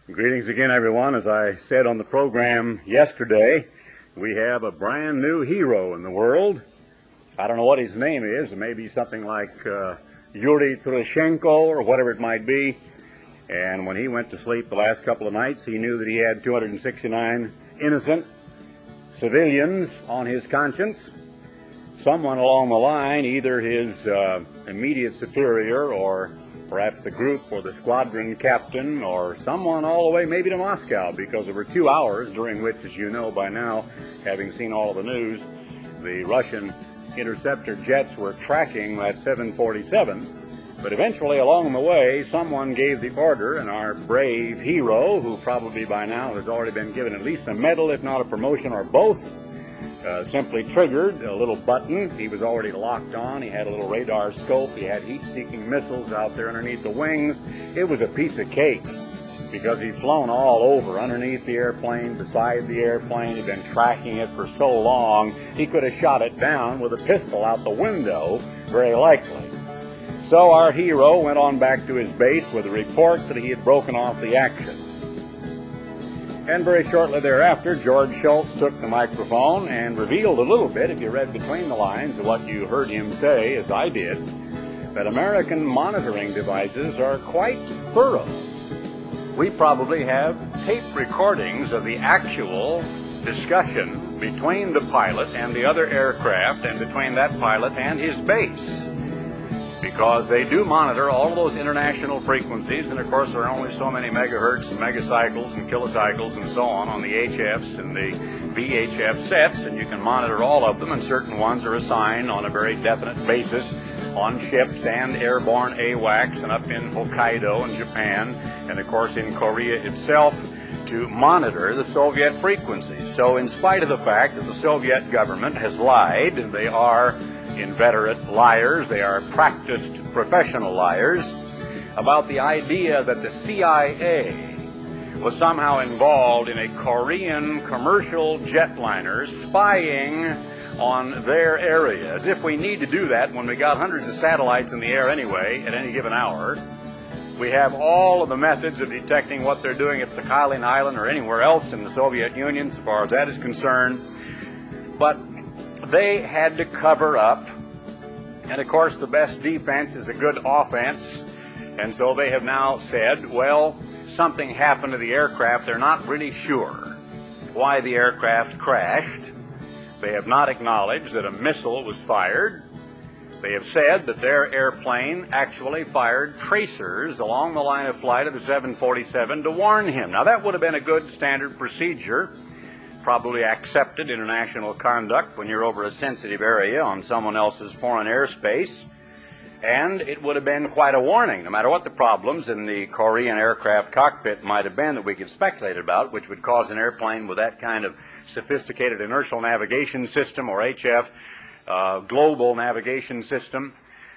Greetings again, everyone. As I said on the program yesterday, we have a brand new hero in the world. I don't know what his name is. It may be something like Yuri Trushenko or whatever it might be. And when he went to sleep the last couple of nights, he knew that he had 269 innocent civilians on his conscience. Someone along the line, either his immediate superior or perhaps the group or the squadron captain or someone all the way maybe to Moscow, because there were 2 hours during which, as you know by now, having seen all of the news, the Russian interceptor jets were tracking that 747. But eventually along the way, someone gave the order, and our brave hero, who probably by now has already been given at least a medal, if not a promotion or both, simply triggered a little button. He was already locked on. He had a little radar scope. He had heat-seeking missiles out there underneath the wings. It was a piece of cake because he'd flown all over, underneath the airplane, beside the airplane. He'd been tracking it for so long, he could have shot it down with a pistol out the window, very likely. So our hero went on back to his base with a report that he had broken off the action. And very shortly thereafter, George Shultz took the microphone and revealed a little bit, if you read between the lines of what you heard him say, as I did, that American monitoring devices are quite thorough. We probably have tape recordings of the actual discussion between the pilot and the other aircraft and between that pilot and his base, because they do monitor all of those international frequencies, and of course there are only so many megahertz and megacycles and kilocycles and so on the HFs and the VHF sets, and you can monitor all of them, and certain ones are assigned on a very definite basis on ships and airborne AWACS and up in Hokkaido in Japan, and of course in Korea itself, to monitor the Soviet frequencies. So in spite of the fact that the Soviet government has lied, and they are inveterate liars, they are practiced professional liars, about the idea that the CIA was somehow involved in a Korean commercial jetliner spying on their area, as if we need to do that when we got hundreds of satellites in the air anyway at any given hour. We have all of the methods of detecting what they're doing at Sakhalin Island or anywhere else in the Soviet Union, so far as that is concerned. But they had to cover up, and of course the best defense is a good offense, and so they have now said, well, something happened to the aircraft. They're not really sure why the aircraft crashed. They have not acknowledged that a missile was fired. They have said that their airplane actually fired tracers along the line of flight of the 747 to warn him. Now that would have been a good standard procedure, probably accepted international conduct when you're over a sensitive area on someone else's foreign airspace, and it would have been quite a warning, no matter what the problems in the Korean aircraft cockpit might have been that we could speculate about, which would cause an airplane with that kind of sophisticated inertial navigation system, or HF, global navigation system,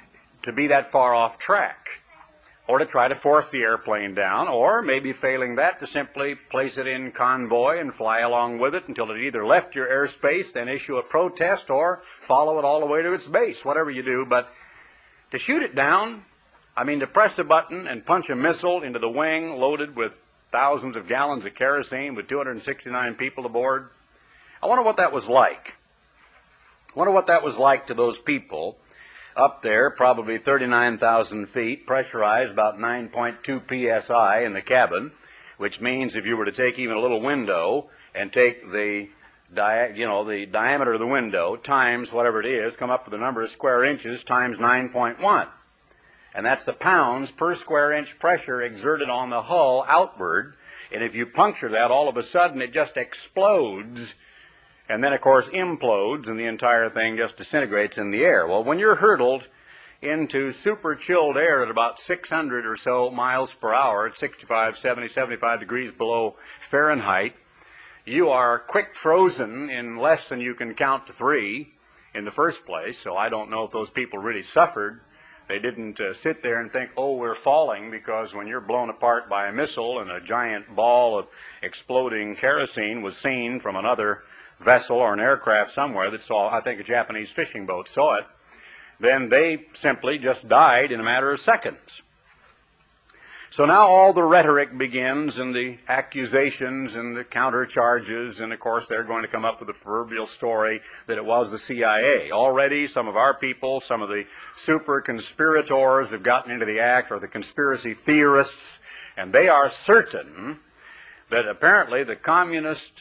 to be that far off track, or to try to force the airplane down, or maybe failing that, to simply place it in convoy and fly along with it until it either left your airspace, then issue a protest, or follow it all the way to its base, whatever you do. But to shoot it down, I mean to press a button and punch a missile into the wing loaded with thousands of gallons of kerosene with 269 people aboard, I wonder what that was like. I wonder what that was like to those people up there, probably 39,000 feet, pressurized about 9.2 psi in the cabin, which means if you were to take even a little window and take the diameter of the window times whatever it is, come up with the number of square inches times 9.1. And that's the pounds per square inch pressure exerted on the hull outward. And if you puncture that, all of a sudden it just explodes, and then, of course, implodes, and the entire thing just disintegrates in the air. Well, when you're hurtled into super chilled air at about 600 or so miles per hour, at 65, 70, 75 degrees below Fahrenheit, you are quick frozen in less than you can count to 3 in the first place. So I don't know if those people really suffered. They didn't sit there and think, oh, we're falling, because when you're blown apart by a missile and a giant ball of exploding kerosene was seen from another vessel or an aircraft somewhere that saw, I think a Japanese fishing boat saw it, then they simply just died in a matter of seconds. So now all the rhetoric begins, and the accusations and the countercharges, and of course they're going to come up with the proverbial story that it was the CIA. Already some of our people, some of the super conspirators have gotten into the act, or the conspiracy theorists, and they are certain that apparently the communist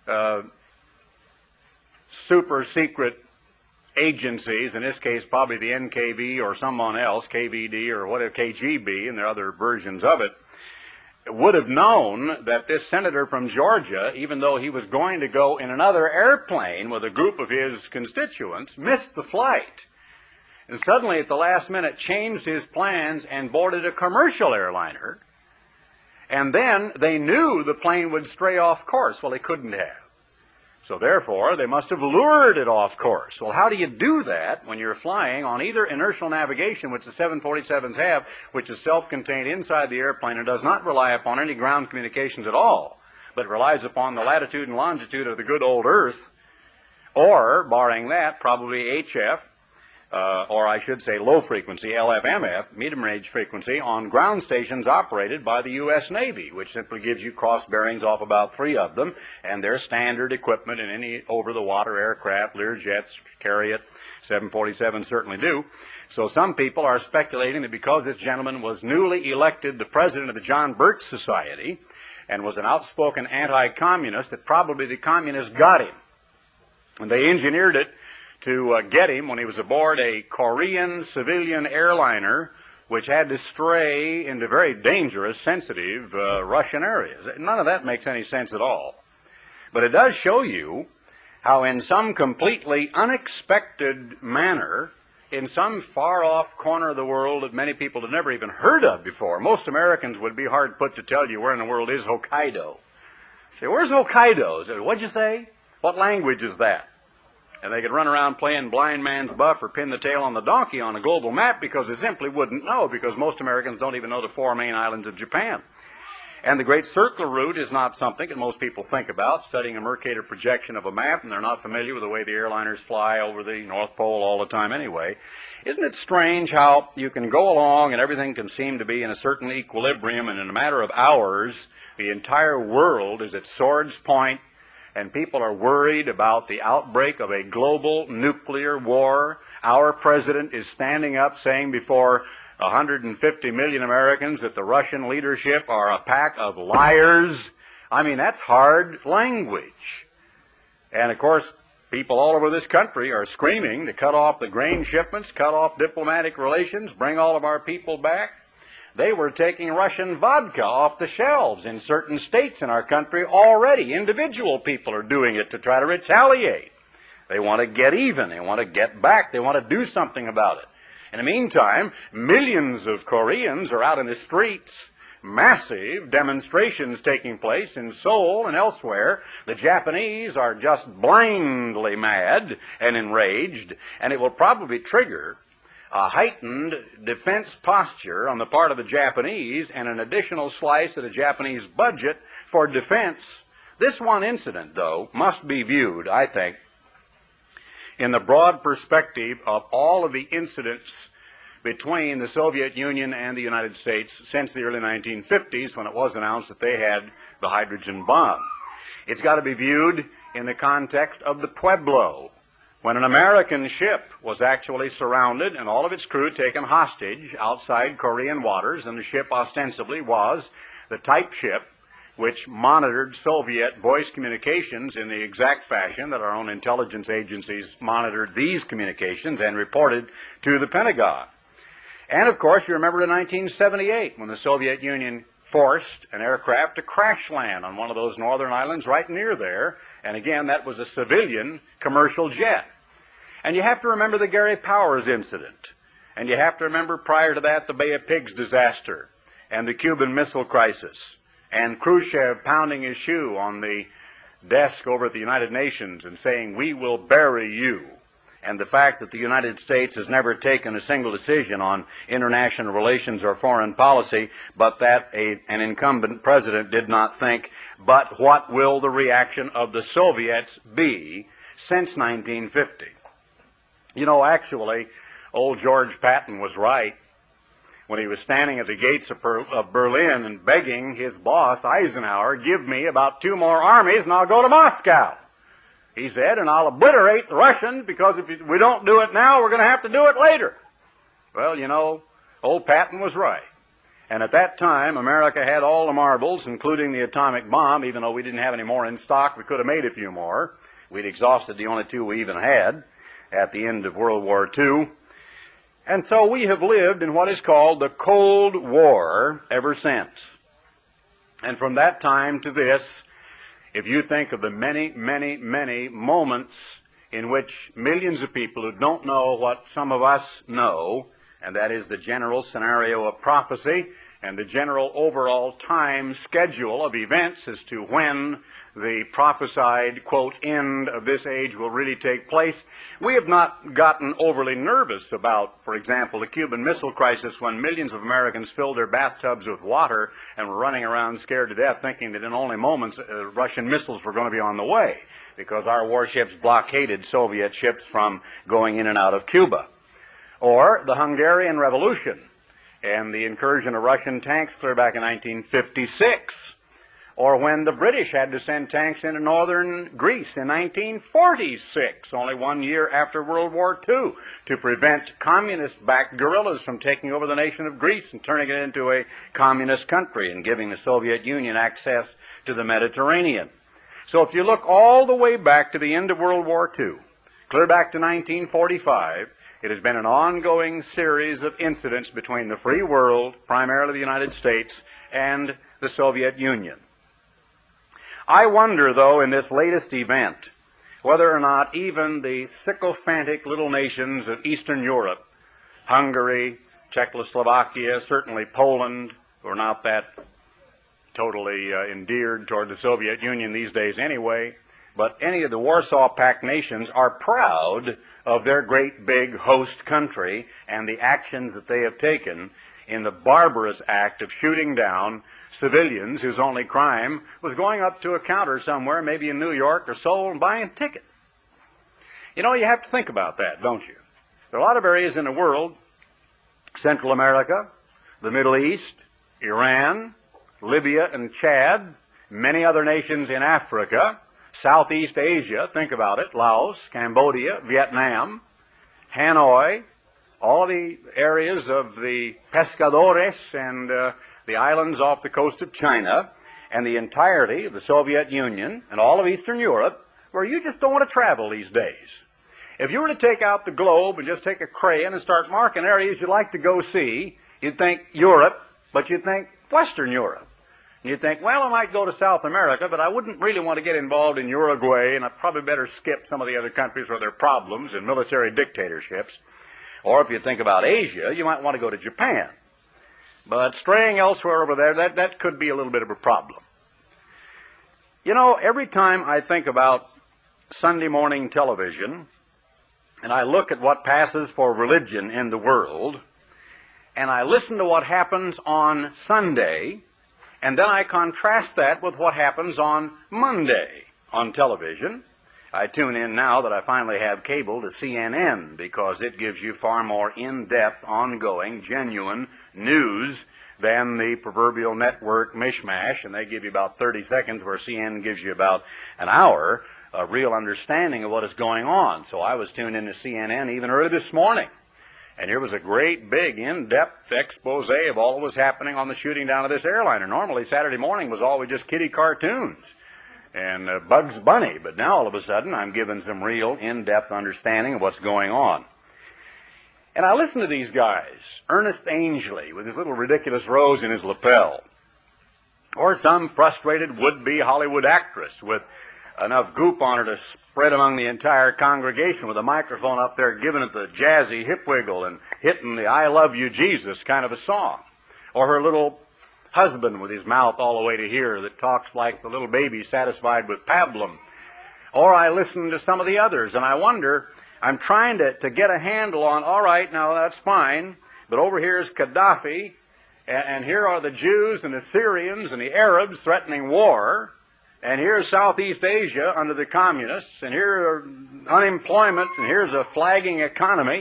super secret agencies, in this case probably the NKB or someone else, KVD or whatever, KGB, and there are other versions of it, would have known that this senator from Georgia, even though he was going to go in another airplane with a group of his constituents, missed the flight. And suddenly at the last minute changed his plans and boarded a commercial airliner. And then they knew the plane would stray off course. Well, they couldn't have. So therefore, they must have lured it off course. Well, how do you do that when you're flying on either inertial navigation, which the 747s have, which is self-contained inside the airplane and does not rely upon any ground communications at all, but relies upon the latitude and longitude of the good old Earth, or, barring that, probably HF, or I should say low frequency, LFMF, medium range frequency, on ground stations operated by the U.S. Navy, which simply gives you cross bearings off about 3 of them, and their standard equipment in any over-the-water aircraft, Learjets carry it, 747s certainly do. So some people are speculating that because this gentleman was newly elected the president of the John Birch Society, and was an outspoken anti-communist, that probably the communists got him. And they engineered it to get him when he was aboard a Korean civilian airliner which had to stray into very dangerous, sensitive Russian areas. None of that makes any sense at all. But it does show you how in some completely unexpected manner, in some far-off corner of the world that many people had never even heard of before, most Americans would be hard put to tell you where in the world is Hokkaido. Say, where's Hokkaido? Say, what'd you say? What language is that? And they could run around playing blind man's buff or pin the tail on the donkey on a global map because they simply wouldn't know, because most Americans don't even know the 4 main islands of Japan. And the Great Circular Route is not something that most people think about, studying a Mercator projection of a map, and they're not familiar with the way the airliners fly over the North Pole all the time anyway. Isn't it strange how you can go along and everything can seem to be in a certain equilibrium, and in a matter of hours, the entire world is at sword's point, and people are worried about the outbreak of a global nuclear war. Our president is standing up saying before 150 million Americans that the Russian leadership are a pack of liars. I mean, that's hard language. And of course, people all over this country are screaming to cut off the grain shipments, cut off diplomatic relations, bring all of our people back. They were taking Russian vodka off the shelves in certain states in our country already. Individual people are doing it to try to retaliate. They want to get even. They want to get back. They want to do something about it. In the meantime, millions of Koreans are out in the streets. Massive demonstrations taking place in Seoul and elsewhere. The Japanese are just blindly mad and enraged, and it will probably trigger a heightened defense posture on the part of the Japanese and an additional slice of the Japanese budget for defense. This one incident, though, must be viewed, I think, in the broad perspective of all of the incidents between the Soviet Union and the United States since the early 1950s, when it was announced that they had the hydrogen bomb. It's got to be viewed in the context of the Pueblo, when an American ship was actually surrounded and all of its crew taken hostage outside Korean waters, and the ship ostensibly was the type ship which monitored Soviet voice communications in the exact fashion that our own intelligence agencies monitored these communications and reported to the Pentagon. And of course, you remember in 1978 when the Soviet Union forced an aircraft to crash land on one of those northern islands right near there. And again, that was a civilian commercial jet. And you have to remember the Gary Powers incident. And you have to remember prior to that the Bay of Pigs disaster and the Cuban Missile Crisis and Khrushchev pounding his shoe on the desk over at the United Nations and saying, "We will bury you." And the fact that the United States has never taken a single decision on international relations or foreign policy, but that an incumbent president did not think, but what will the reaction of the Soviets be since 1950? You know, actually, old George Patton was right when he was standing at the gates of Berlin and begging his boss, Eisenhower, give me about 2 more armies and I'll go to Moscow. He said, and I'll obliterate the Russians, because if we don't do it now, we're going to have to do it later. Well, you know, old Patton was right. And at that time, America had all the marbles, including the atomic bomb. Even though we didn't have any more in stock, we could have made a few more. We'd exhausted the only 2 we even had at the end of World War II. And so we have lived in what is called the Cold War ever since. And from that time to this, if you think of the many, many, many moments in which millions of people who don't know what some of us know, and that is the general scenario of prophecy and the general overall time schedule of events as to when the prophesied, quote, end of this age will really take place. We have not gotten overly nervous about, for example, the Cuban Missile Crisis, when millions of Americans filled their bathtubs with water and were running around scared to death, thinking that in only moments Russian missiles were going to be on the way, because our warships blockaded Soviet ships from going in and out of Cuba. Or the Hungarian Revolution and the incursion of Russian tanks clear back in 1956. Or when the British had to send tanks into northern Greece in 1946, only 1 year after World War II, to prevent communist-backed guerrillas from taking over the nation of Greece and turning it into a communist country and giving the Soviet Union access to the Mediterranean. So if you look all the way back to the end of World War II, clear back to 1945, it has been an ongoing series of incidents between the free world, primarily the United States, and the Soviet Union. I wonder, though, in this latest event, whether or not even the sycophantic little nations of Eastern Europe, Hungary, Czechoslovakia, certainly Poland, who are not that totally endeared toward the Soviet Union these days anyway, but any of the Warsaw Pact nations are proud of their great big host country and the actions that they have taken in the barbarous act of shooting down civilians whose only crime was going up to a counter somewhere, maybe in New York or Seoul, and buying a ticket. You know, you have to think about that, don't you? There are a lot of areas in the world, Central America, the Middle East, Iran, Libya and Chad, many other nations in Africa, Southeast Asia, think about it, Laos, Cambodia, Vietnam, Hanoi, all the areas of the pescadores and the islands off the coast of China, and the entirety of the Soviet Union and all of Eastern Europe, where you just don't want to travel these days. If you were to take out the globe and just take a crayon and start marking areas you'd like to go see, you'd think Europe, but you'd think Western Europe. You'd think, well, I might go to South America, but I wouldn't really want to get involved in Uruguay, and I'd probably better skip some of the other countries where there are problems and military dictatorships. Or if you think about Asia, you might want to go to Japan. But straying elsewhere over there, that could be a little bit of a problem. You know, every time I think about Sunday morning television, and I look at what passes for religion in the world, and I listen to what happens on Sunday, and then I contrast that with what happens on Monday on television. I tune in now that I finally have cable to CNN, because it gives you far more in-depth, ongoing, genuine news than the proverbial network mishmash, and they give you about 30 seconds where CNN gives you about an hour of real understanding of what is going on. So I was tuned into CNN even early this morning. And here was a great, big, in-depth expose of all that was happening on the shooting down of this airliner. Normally, Saturday morning was always just kiddie cartoons and Bugs Bunny. But now, all of a sudden, I'm given some real, in-depth understanding of what's going on. And I listen to these guys, Ernest Angley with his little ridiculous rose in his lapel, or some frustrated would-be Hollywood actress with enough goop on her to spread among the entire congregation with a microphone up there giving it the jazzy hip wiggle and hitting the I love you Jesus kind of a song. Or her little husband with his mouth all the way to here that talks like the little baby satisfied with pablum. Or I listen to some of the others and I wonder, I'm trying to get a handle on, all right, now that's fine, but over here is Gaddafi, and here are the Jews and the Syrians and the Arabs threatening war. And here's Southeast Asia under the communists, and here are unemployment, and here's a flagging economy.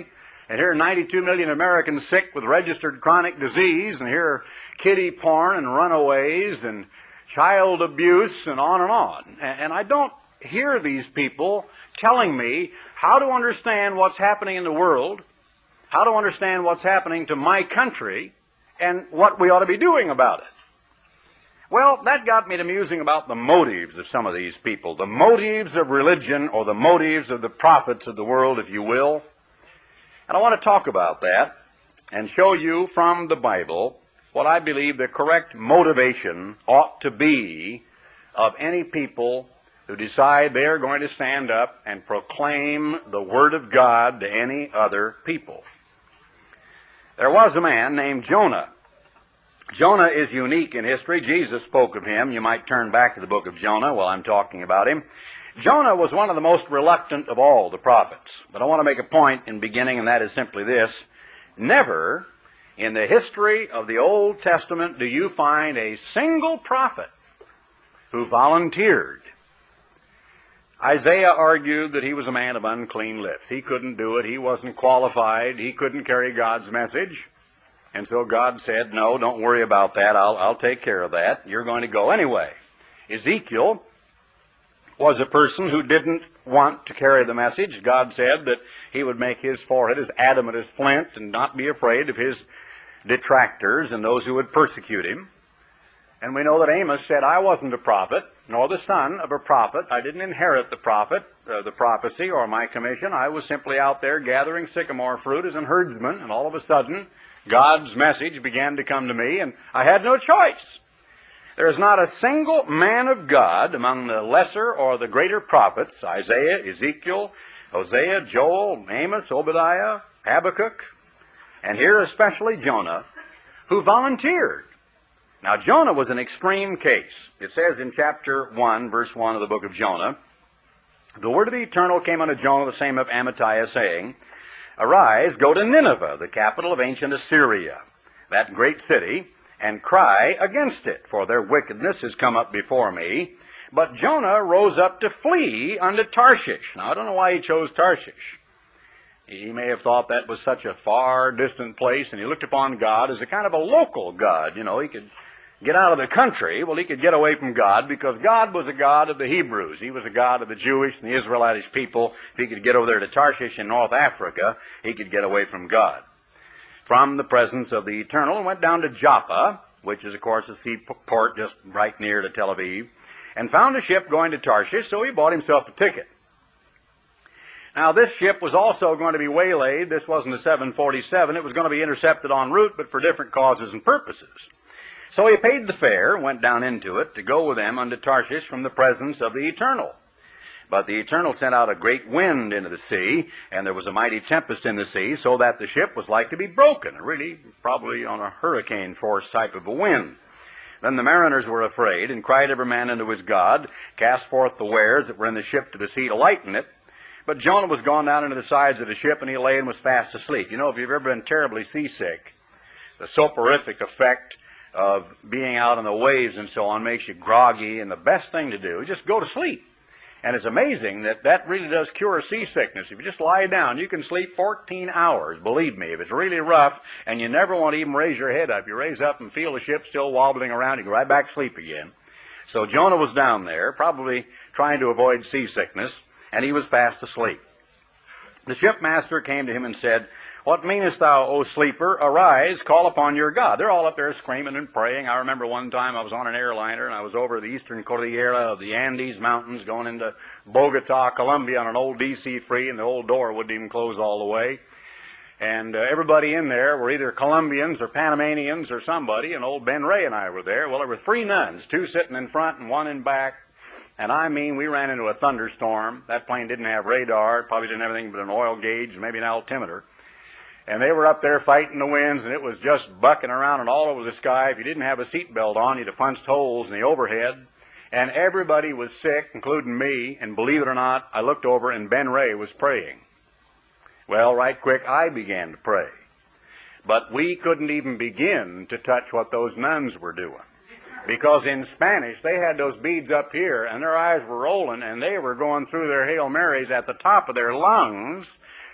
And here are 92 million Americans sick with registered chronic disease, and here are kiddie porn and runaways and child abuse and on and on. And I don't hear these people telling me how to understand what's happening in the world, how to understand what's happening to my country, and what we ought to be doing about it. Well, that got me to musing about the motives of some of these people, the motives of religion, or the motives of the prophets of the world, if you will. And I want to talk about that and show you from the Bible what I believe the correct motivation ought to be of any people who decide they are going to stand up and proclaim the Word of God to any other people. There was a man named Jonah. Jonah is unique in history. Jesus spoke of him. You might turn back to the book of Jonah while I'm talking about him. Jonah was one of the most reluctant of all the prophets. But I want to make a point in beginning, and that is simply this. Never in the history of the Old Testament do you find a single prophet who volunteered. Isaiah argued that he was a man of unclean lips. He couldn't do it. He wasn't qualified. He couldn't carry God's message. And so God said, no, don't worry about that. I'll take care of that. You're going to go anyway. Ezekiel was a person who didn't want to carry the message. God said that he would make his forehead as adamant as flint and not be afraid of his detractors and those who would persecute him. And we know that Amos said, I wasn't a prophet, nor the son of a prophet. I didn't inherit the prophecy or my commission. I was simply out there gathering sycamore fruit as an herdsman, and all of a sudden God's message began to come to me, and I had no choice. There is not a single man of God among the lesser or the greater prophets, Isaiah, Ezekiel, Hosea, Joel, Amos, Obadiah, Habakkuk, and here especially Jonah, who volunteered. Now, Jonah was an extreme case. It says in chapter 1, verse 1 of the book of Jonah, the word of the Eternal came unto Jonah, the same of Amittai, saying, Arise, go to Nineveh, the capital of ancient Assyria, that great city, and cry against it, for their wickedness has come up before me. But Jonah rose up to flee unto Tarshish. Now, I don't know why he chose Tarshish. He may have thought that was such a far distant place, and he looked upon God as a kind of a local God. You know, he could get out of the country. Well, he could get away from God because God was a God of the Hebrews. He was a God of the Jewish and the Israelitish people. If he could get over there to Tarshish in North Africa, he could get away from God, from the presence of the Eternal, and went down to Joppa, which is, of course, a seaport just right near to Tel Aviv, and found a ship going to Tarshish, so he bought himself a ticket. Now, this ship was also going to be waylaid. This wasn't a 747. It was going to be intercepted en route, but for different causes and purposes. So he paid the fare, went down into it, to go with them unto Tarshish from the presence of the Eternal. But the Eternal sent out a great wind into the sea, and there was a mighty tempest in the sea, so that the ship was like to be broken, really probably on a hurricane force type of a wind. Then the mariners were afraid, and cried every man unto his God, cast forth the wares that were in the ship to the sea to lighten it. But Jonah was gone down into the sides of the ship, and he lay and was fast asleep. You know, if you've ever been terribly seasick, the soporific effect of being out on the waves and so on makes you groggy, and the best thing to do is just go to sleep. And it's amazing that that really does cure seasickness. If you just lie down, you can sleep 14 hours, believe me. If it's really rough and you never want to even raise your head up, you raise up and feel the ship still wobbling around, you go right back to sleep again. So Jonah was down there, probably trying to avoid seasickness, and he was fast asleep. The shipmaster came to him and said, What meanest thou, O sleeper? Arise, call upon your God. They're all up there screaming and praying. I remember one time I was on an airliner, and I was over the eastern Cordillera of the Andes Mountains going into Bogota, Colombia on an old DC-3, and the old door wouldn't even close all the way. And everybody in there were either Colombians or Panamanians or somebody, and old Ben Ray and I were there. Well, there were 3 nuns, 2 sitting in front and 1 in back. And I mean, we ran into a thunderstorm. That plane didn't have radar. It probably didn't have anything but an oil gauge, maybe an altimeter. And they were up there fighting the winds, and it was just bucking around and all over the sky. If you didn't have a seatbelt on, you'd have punched holes in the overhead. And everybody was sick, including me. And believe it or not, I looked over, and Ben Ray was praying. Well, right quick, I began to pray. But we couldn't even begin to touch what those nuns were doing. Because in Spanish, they had those beads up here, and their eyes were rolling, and they were going through their Hail Marys at the top of their lungs,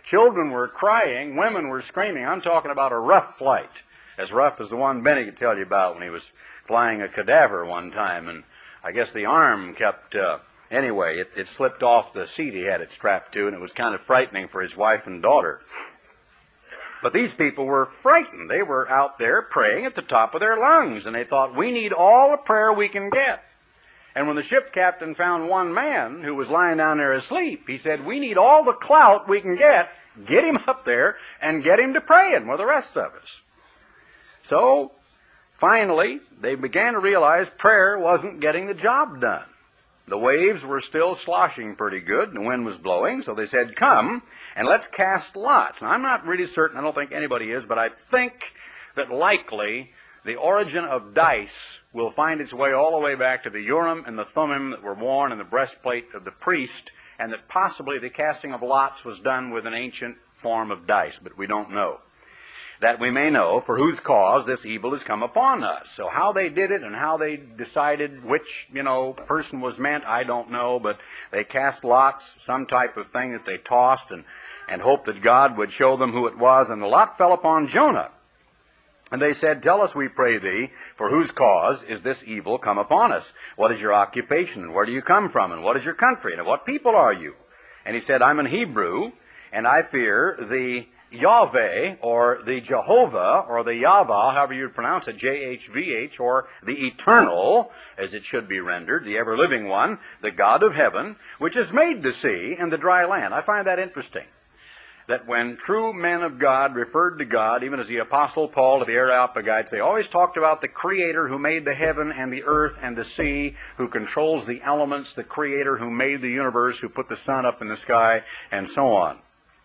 Children were crying, women were screaming. I'm talking about a rough flight, as rough as the one Benny could tell you about when he was flying a cadaver one time, and I guess the arm kept, anyway, it slipped off the seat he had it strapped to, and it was kind of frightening for his wife and daughter. But these people were frightened. They were out there praying at the top of their lungs, and they thought, we need all the prayer we can get. And when the ship captain found one man who was lying down there asleep, he said, we need all the clout we can get him up there, and get him to praying with the rest of us. So, finally, they began to realize prayer wasn't getting the job done. The waves were still sloshing pretty good, and the wind was blowing, so they said, come, and let's cast lots. Now, I'm not really certain, I don't think anybody is, but I think that likely the origin of dice will find its way all the way back to the Urim and the Thummim that were worn in the breastplate of the priest, and that possibly the casting of lots was done with an ancient form of dice, but we don't know. That we may know for whose cause this evil has come upon us. So how they did it and how they decided which, person was meant, I don't know, but they cast lots, some type of thing that they tossed and hoped that God would show them who it was, and the lot fell upon Jonah. And they said, tell us, we pray thee, for whose cause is this evil come upon us? What is your occupation, and where do you come from, and what is your country, and of what people are you? And he said, I'm an Hebrew, and I fear the Yahweh, or the Jehovah, or the Yahweh, however you pronounce it, J-H-V-H, or the Eternal, as it should be rendered, the ever-living one, the God of heaven, which has made the sea and the dry land. I find that interesting, that when true men of God referred to God, even as the Apostle Paul to the Areopagites, they always talked about the Creator who made the heaven and the earth and the sea, who controls the elements, the Creator who made the universe, who put the sun up in the sky, and so on.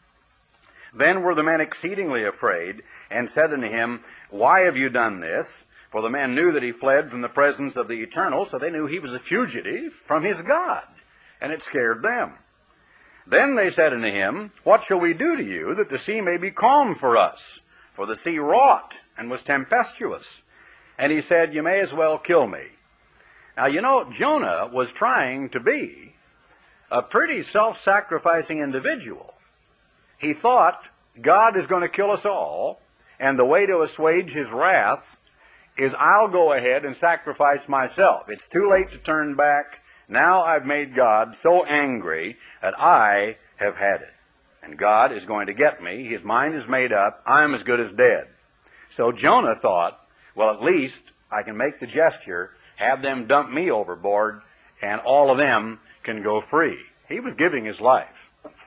Then were the men exceedingly afraid, and said unto him, why have you done this? For the men knew that he fled from the presence of the Eternal, so they knew he was a fugitive from his God, and it scared them. Then they said unto him, what shall we do to you, that the sea may be calm for us? For the sea wrought, and was tempestuous. And he said, you may as well kill me. Now, Jonah was trying to be a pretty self-sacrificing individual. He thought, God is going to kill us all, and the way to assuage his wrath is I'll go ahead and sacrifice myself. It's too late to turn back. Now I've made God so angry that I have had it. And God is going to get me. His mind is made up. I'm as good as dead. So Jonah thought, well, at least I can make the gesture, have them dump me overboard, and all of them can go free. He was giving his life.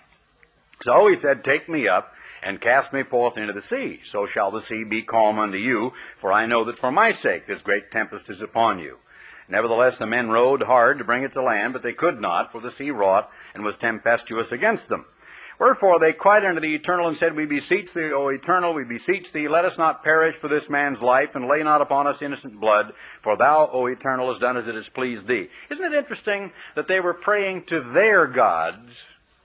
So he said, take me up and cast me forth into the sea. So shall the sea be calm unto you, for I know that for my sake this great tempest is upon you. Nevertheless the men rowed hard to bring it to land, but they could not, for the sea wrought and was tempestuous against them. Wherefore they cried unto the Eternal and said, we beseech thee, O Eternal, we beseech thee, let us not perish for this man's life, and lay not upon us innocent blood, for thou, O Eternal, hast done as it has pleased thee. Isn't it interesting that they were praying to their gods?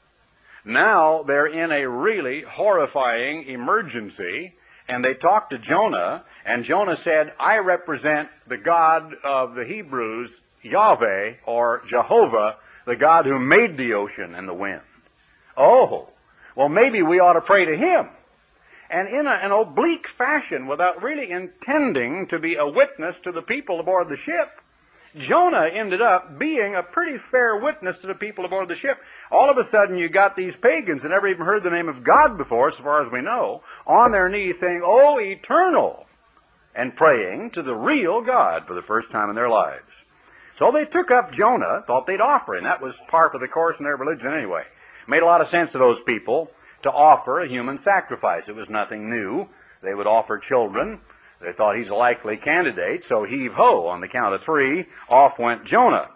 Now they're in a really horrifying emergency, and they talked to Jonah, and Jonah said, I represent the God of the Hebrews, Yahweh, or Jehovah, the God who made the ocean and the wind. Oh, well, maybe we ought to pray to him. And in an oblique fashion, without really intending to be a witness to the people aboard the ship, Jonah ended up being a pretty fair witness to the people aboard the ship. All of a sudden, you got these pagans that never even heard the name of God before, as far as we know, on their knees saying, "O Eternal," and praying to the real God for the first time in their lives. So they took up Jonah, thought they'd offer him. That was part of the course in their religion anyway. Made a lot of sense to those people to offer a human sacrifice. It was nothing new. They would offer children. They thought he's a likely candidate, so heave-ho, on the count of three, off went Jonah.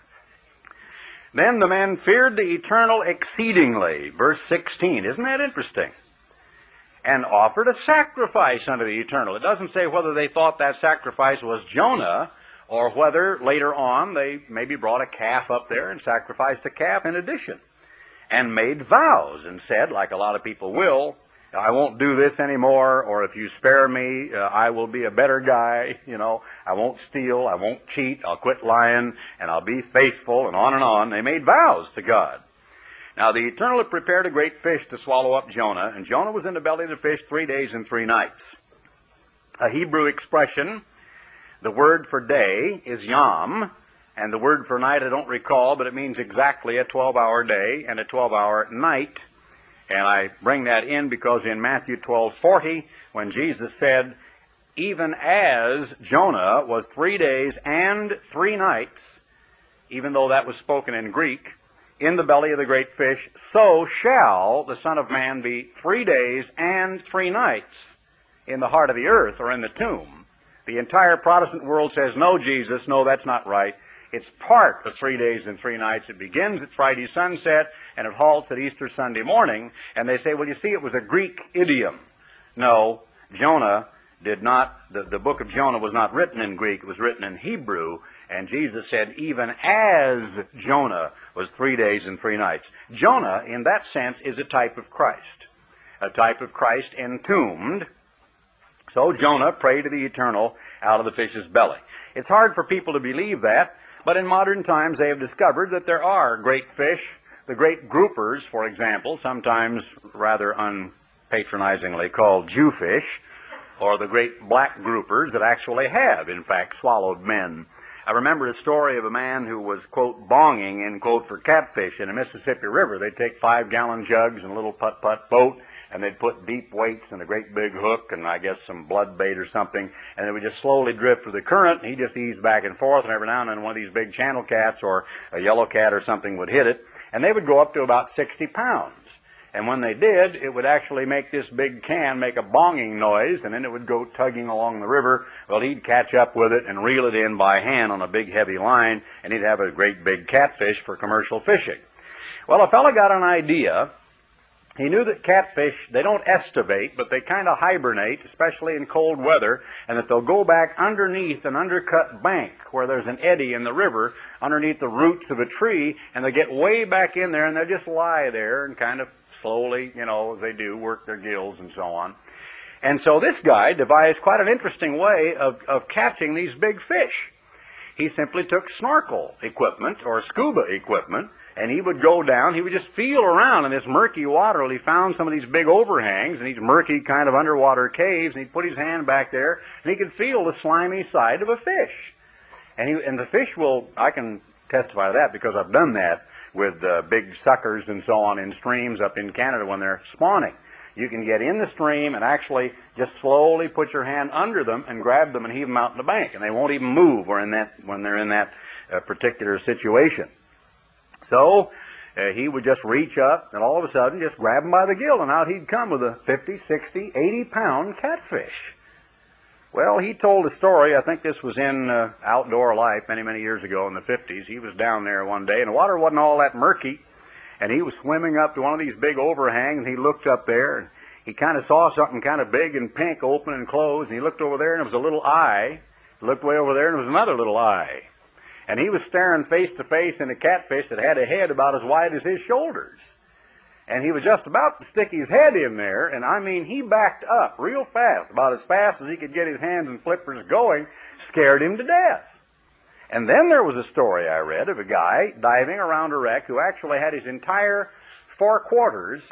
Then the men feared the Eternal exceedingly, verse 16. Isn't that interesting? And offered a sacrifice unto the Eternal. It doesn't say whether they thought that sacrifice was Jonah, or whether later on they maybe brought a calf up there and sacrificed a calf in addition. And made vows and said, like a lot of people will, I won't do this anymore, or if you spare me, I will be a better guy, I won't steal, I won't cheat, I'll quit lying, and I'll be faithful, and on and on. They made vows to God. Now the Eternal had prepared a great fish to swallow up Jonah, and Jonah was in the belly of the fish 3 days and 3 nights. A Hebrew expression, the word for day is yom, and the word for night I don't recall, but it means exactly a 12-hour day and a 12-hour night. And I bring that in because in Matthew 12:40, when Jesus said, even as Jonah was 3 days and 3 nights, even though that was spoken in Greek, in the belly of the great fish, so shall the Son of Man be 3 days and 3 nights in the heart of the earth, or in the tomb. The entire Protestant world says, no, Jesus, no, that's not right. It's part of 3 days and 3 nights. It begins at Friday sunset, and it halts at Easter Sunday morning. And they say, well, you see, it was a Greek idiom. No, Jonah did not, the book of Jonah was not written in Greek, it was written in Hebrew. And Jesus said, even as Jonah was 3 days and 3 nights. Jonah, in that sense, is a type of Christ entombed. So Jonah prayed to the Eternal out of the fish's belly. It's hard for people to believe that, but in modern times they have discovered that there are great fish, the great groupers, for example, sometimes rather unpatronizingly called Jewfish, or the great black groupers that actually have, in fact, swallowed men. I remember a story of a man who was, quote, bonging, end quote, for catfish in the Mississippi River. They'd take 5-gallon jugs and a little putt-putt boat, and they'd put deep weights and a great big hook and I guess some blood bait or something, and they would just slowly drift with the current, and he'd just ease back and forth, and every now and then one of these big channel cats or a yellow cat or something would hit it, and they would go up to about 60 pounds. And when they did, it would actually make this big can make a bonging noise, and then it would go tugging along the river. Well, he'd catch up with it and reel it in by hand on a big heavy line, and he'd have a great big catfish for commercial fishing. Well, a fellow got an idea. He knew that catfish, they don't estivate, but they kind of hibernate, especially in cold weather, and that they'll go back underneath an undercut bank where there's an eddy in the river, underneath the roots of a tree, and they get way back in there, and they'll just lie there and kind of slowly, as they do, work their gills and so on. And so this guy devised quite an interesting way of catching these big fish. He simply took snorkel equipment or scuba equipment, and he would go down, he would just feel around in this murky water till he found some of these big overhangs and these murky kind of underwater caves, and he'd put his hand back there, and he could feel the slimy side of a fish. And the fish will, I can testify to that because I've done that with big suckers and so on in streams up in Canada when they're spawning. You can get in the stream and actually just slowly put your hand under them and grab them and heave them out in the bank, and they won't even move when they're in that particular situation. So he would just reach up and all of a sudden just grab him by the gill, and out he'd come with a 50, 60, 80-pound catfish. Well, he told a story. I think this was in Outdoor Life many, many years ago in the 50s. He was down there one day, and the water wasn't all that murky, and he was swimming up to one of these big overhangs, and he looked up there, and he kind of saw something kind of big and pink open and close, and he looked over there, and it was a little eye. He looked way over there, and it was another little eye. And he was staring face to face in a catfish that had a head about as wide as his shoulders. And he was just about to stick his head in there, and I mean, he backed up real fast, about as fast as he could get his hands and flippers going, scared him to death. And then there was a story I read of a guy diving around a wreck who actually had his entire 4 quarters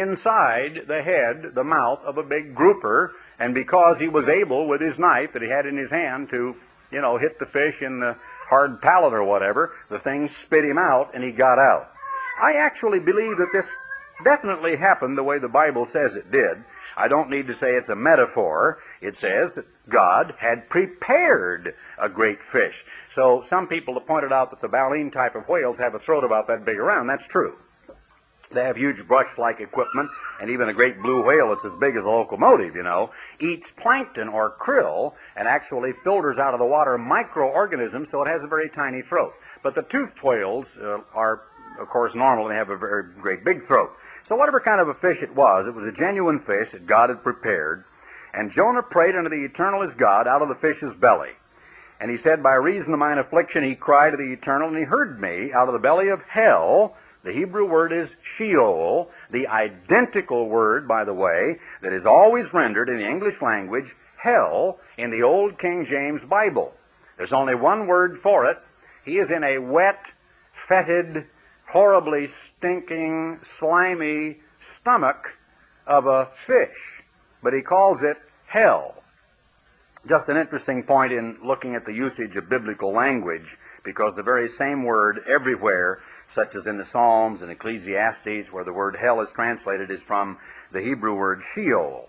inside the head, the mouth of a big grouper, and because he was able, with his knife that he had in his hand, to hit the fish in the hard palate or whatever, the thing spit him out and he got out. I actually believe that this definitely happened the way the Bible says it did. I don't need to say it's a metaphor. It says that God had prepared a great fish. So some people have pointed out that the baleen type of whales have a throat about that big around. That's true. They have huge brush-like equipment, and even a great blue whale that's as big as a locomotive, eats plankton or krill and actually filters out of the water microorganisms, so it has a very tiny throat. But the toothed whales are, of course, normal, and they have a very great big throat. So whatever kind of a fish it was a genuine fish that God had prepared. And Jonah prayed unto the Eternal his God out of the fish's belly. And he said, by reason of mine affliction he cried to the Eternal, and he heard me out of the belly of hell. The Hebrew word is Sheol, the identical word, by the way, that is always rendered in the English language, hell, in the Old King James Bible. There's only one word for it. He is in a wet, fetid, horribly stinking, slimy stomach of a fish, but he calls it hell. Just an interesting point in looking at the usage of biblical language, because the very same word everywhere, such as in the Psalms and Ecclesiastes, where the word hell is translated, is from the Hebrew word Sheol.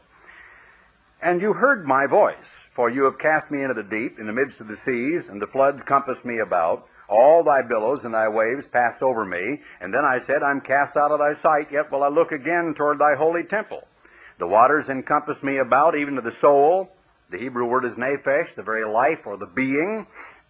And you heard my voice, for you have cast me into the deep, in the midst of the seas, and the floods compassed me about. All thy billows and thy waves passed over me. And then I said, I'm cast out of thy sight, yet will I look again toward thy holy temple. The waters encompassed me about, even to the soul. The Hebrew word is nephesh, the very life or the being.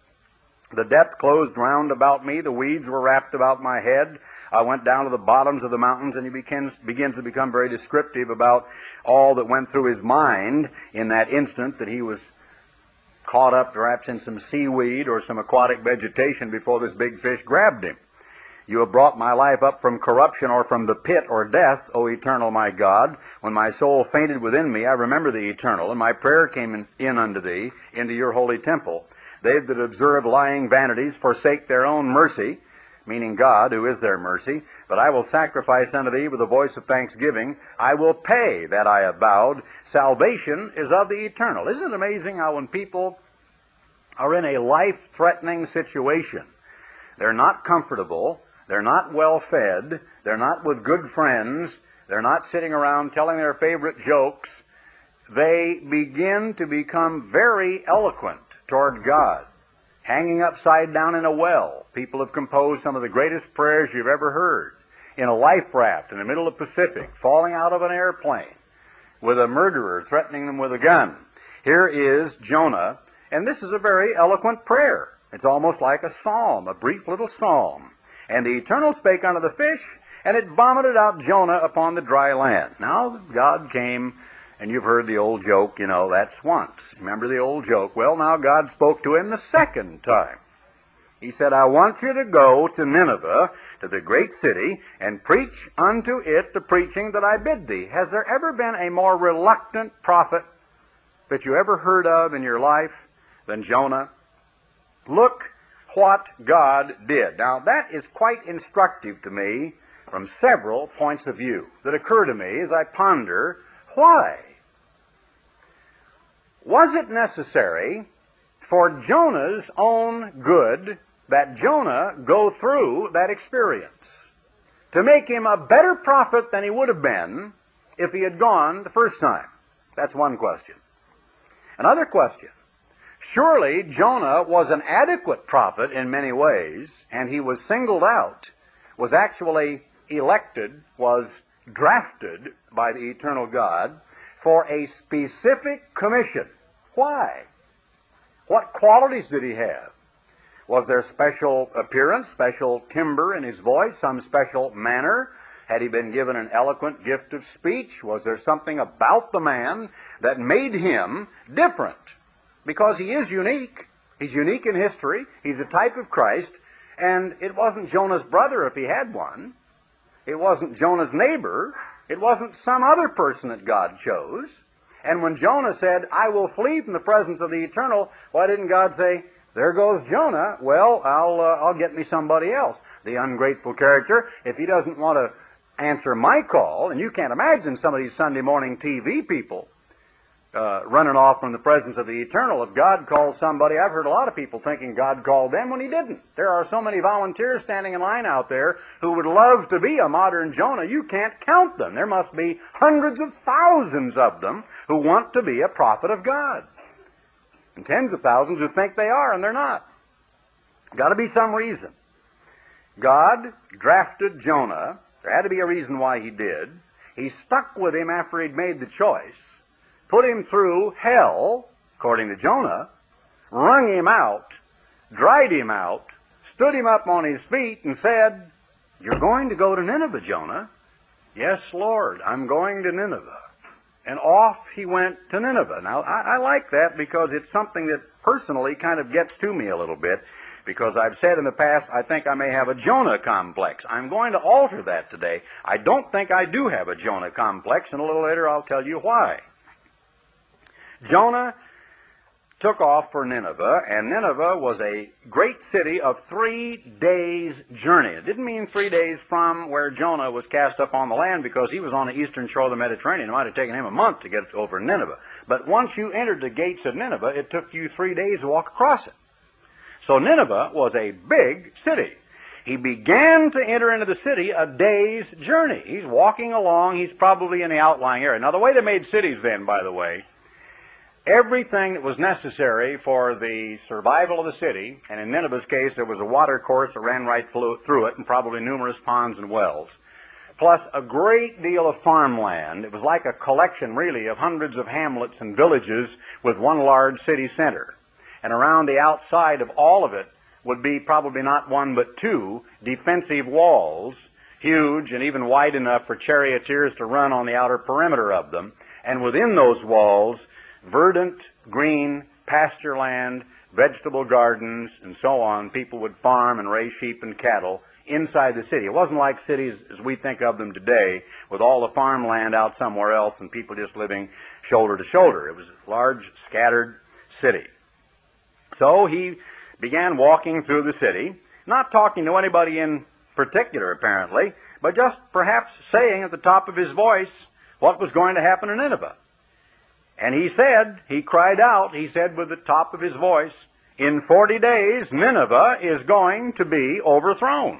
The depth closed round about me. The weeds were wrapped about my head. I went down to the bottoms of the mountains, and he begins to become very descriptive about all that went through his mind in that instant that he was caught up perhaps in some seaweed or some aquatic vegetation before this big fish grabbed him. You have brought my life up from corruption or from the pit or death, O eternal my God. When my soul fainted within me, I remember the eternal, and my prayer came in unto thee, into your holy temple. They that observe lying vanities forsake their own mercy, meaning God, who is their mercy. But I will sacrifice unto thee with a voice of thanksgiving. I will pay that I have vowed. Salvation is of the eternal. Isn't it amazing how when people are in a life-threatening situation, they're not comfortable, they're not well-fed, they're not with good friends, they're not sitting around telling their favorite jokes, they begin to become very eloquent toward God. Hanging upside down in a well, people have composed some of the greatest prayers you've ever heard. In a life raft in the middle of the Pacific, falling out of an airplane, with a murderer threatening them with a gun. Here is Jonah, and this is a very eloquent prayer. It's almost like a psalm, a brief little psalm. And the Eternal spake unto the fish, and it vomited out Jonah upon the dry land. Now God came, and you've heard the old joke, that's once. Remember the old joke? Well, now God spoke to him the second time. He said, I want you to go to Nineveh, to the great city, and preach unto it the preaching that I bid thee. Has there ever been a more reluctant prophet that you ever heard of in your life than Jonah? Look what God did. Now, that is quite instructive to me from several points of view that occur to me as I ponder why. Was it necessary for Jonah's own good that Jonah go through that experience to make him a better prophet than he would have been if he had gone the first time? That's one question. Another question. Surely Jonah was an adequate prophet in many ways, and he was singled out, was actually elected, was drafted by the eternal God for a specific commission. Why? What qualities did he have? Was there special appearance, special timbre in his voice, some special manner? Had he been given an eloquent gift of speech? Was there something about the man that made him different? Because he is unique. He's unique in history. He's a type of Christ. And it wasn't Jonah's brother if he had one. It wasn't Jonah's neighbor. It wasn't some other person that God chose. And when Jonah said, I will flee from the presence of the eternal, why didn't God say, there goes Jonah, well, I'll get me somebody else? The ungrateful character, if he doesn't want to answer my call, and you can't imagine some of these Sunday morning TV people running off from the presence of the eternal. If God calls somebody, I've heard a lot of people thinking God called them when he didn't. There are so many volunteers standing in line out there who would love to be a modern Jonah. You can't count them. There must be hundreds of thousands of them who want to be a prophet of God. And tens of thousands who think they are and they're not. Got to be some reason. God drafted Jonah. There had to be a reason why he did. He stuck with him after he'd made the choice, put him through hell, according to Jonah, wrung him out, dried him out, stood him up on his feet and said, you're going to go to Nineveh, Jonah. Yes, Lord, I'm going to Nineveh. And off he went to Nineveh. Now, I like that because it's something that personally kind of gets to me a little bit, because I've said in the past, I think I may have a Jonah complex. I'm going to alter that today. I don't think I do have a Jonah complex, and a little later I'll tell you why. Jonah took off for Nineveh, and Nineveh was a great city of 3 days' journey. It didn't mean 3 days from where Jonah was cast up on the land, because he was on the eastern shore of the Mediterranean. It might have taken him a month to get over Nineveh. But once you entered the gates of Nineveh, it took you 3 days to walk across it. So Nineveh was a big city. He began to enter into the city a day's journey. He's walking along. He's probably in the outlying area. Now, the way they made cities then, by the way, everything that was necessary for the survival of the city, and in Nineveh's case, there was a water course that ran right through it, and probably numerous ponds and wells, plus a great deal of farmland. It was like a collection, really, of hundreds of hamlets and villages with one large city center. And around the outside of all of it would be probably not one but 2 defensive walls, huge and even wide enough for charioteers to run on the outer perimeter of them. And within those walls, verdant, green, pasture land, vegetable gardens, and so on. People would farm and raise sheep and cattle inside the city. It wasn't like cities as we think of them today, with all the farmland out somewhere else and people just living shoulder to shoulder. It was a large, scattered city. So he began walking through the city, not talking to anybody in particular, apparently, but just perhaps saying at the top of his voice what was going to happen in Nineveh. And he cried out, he said with the top of his voice, "In 40 days, Nineveh is going to be overthrown."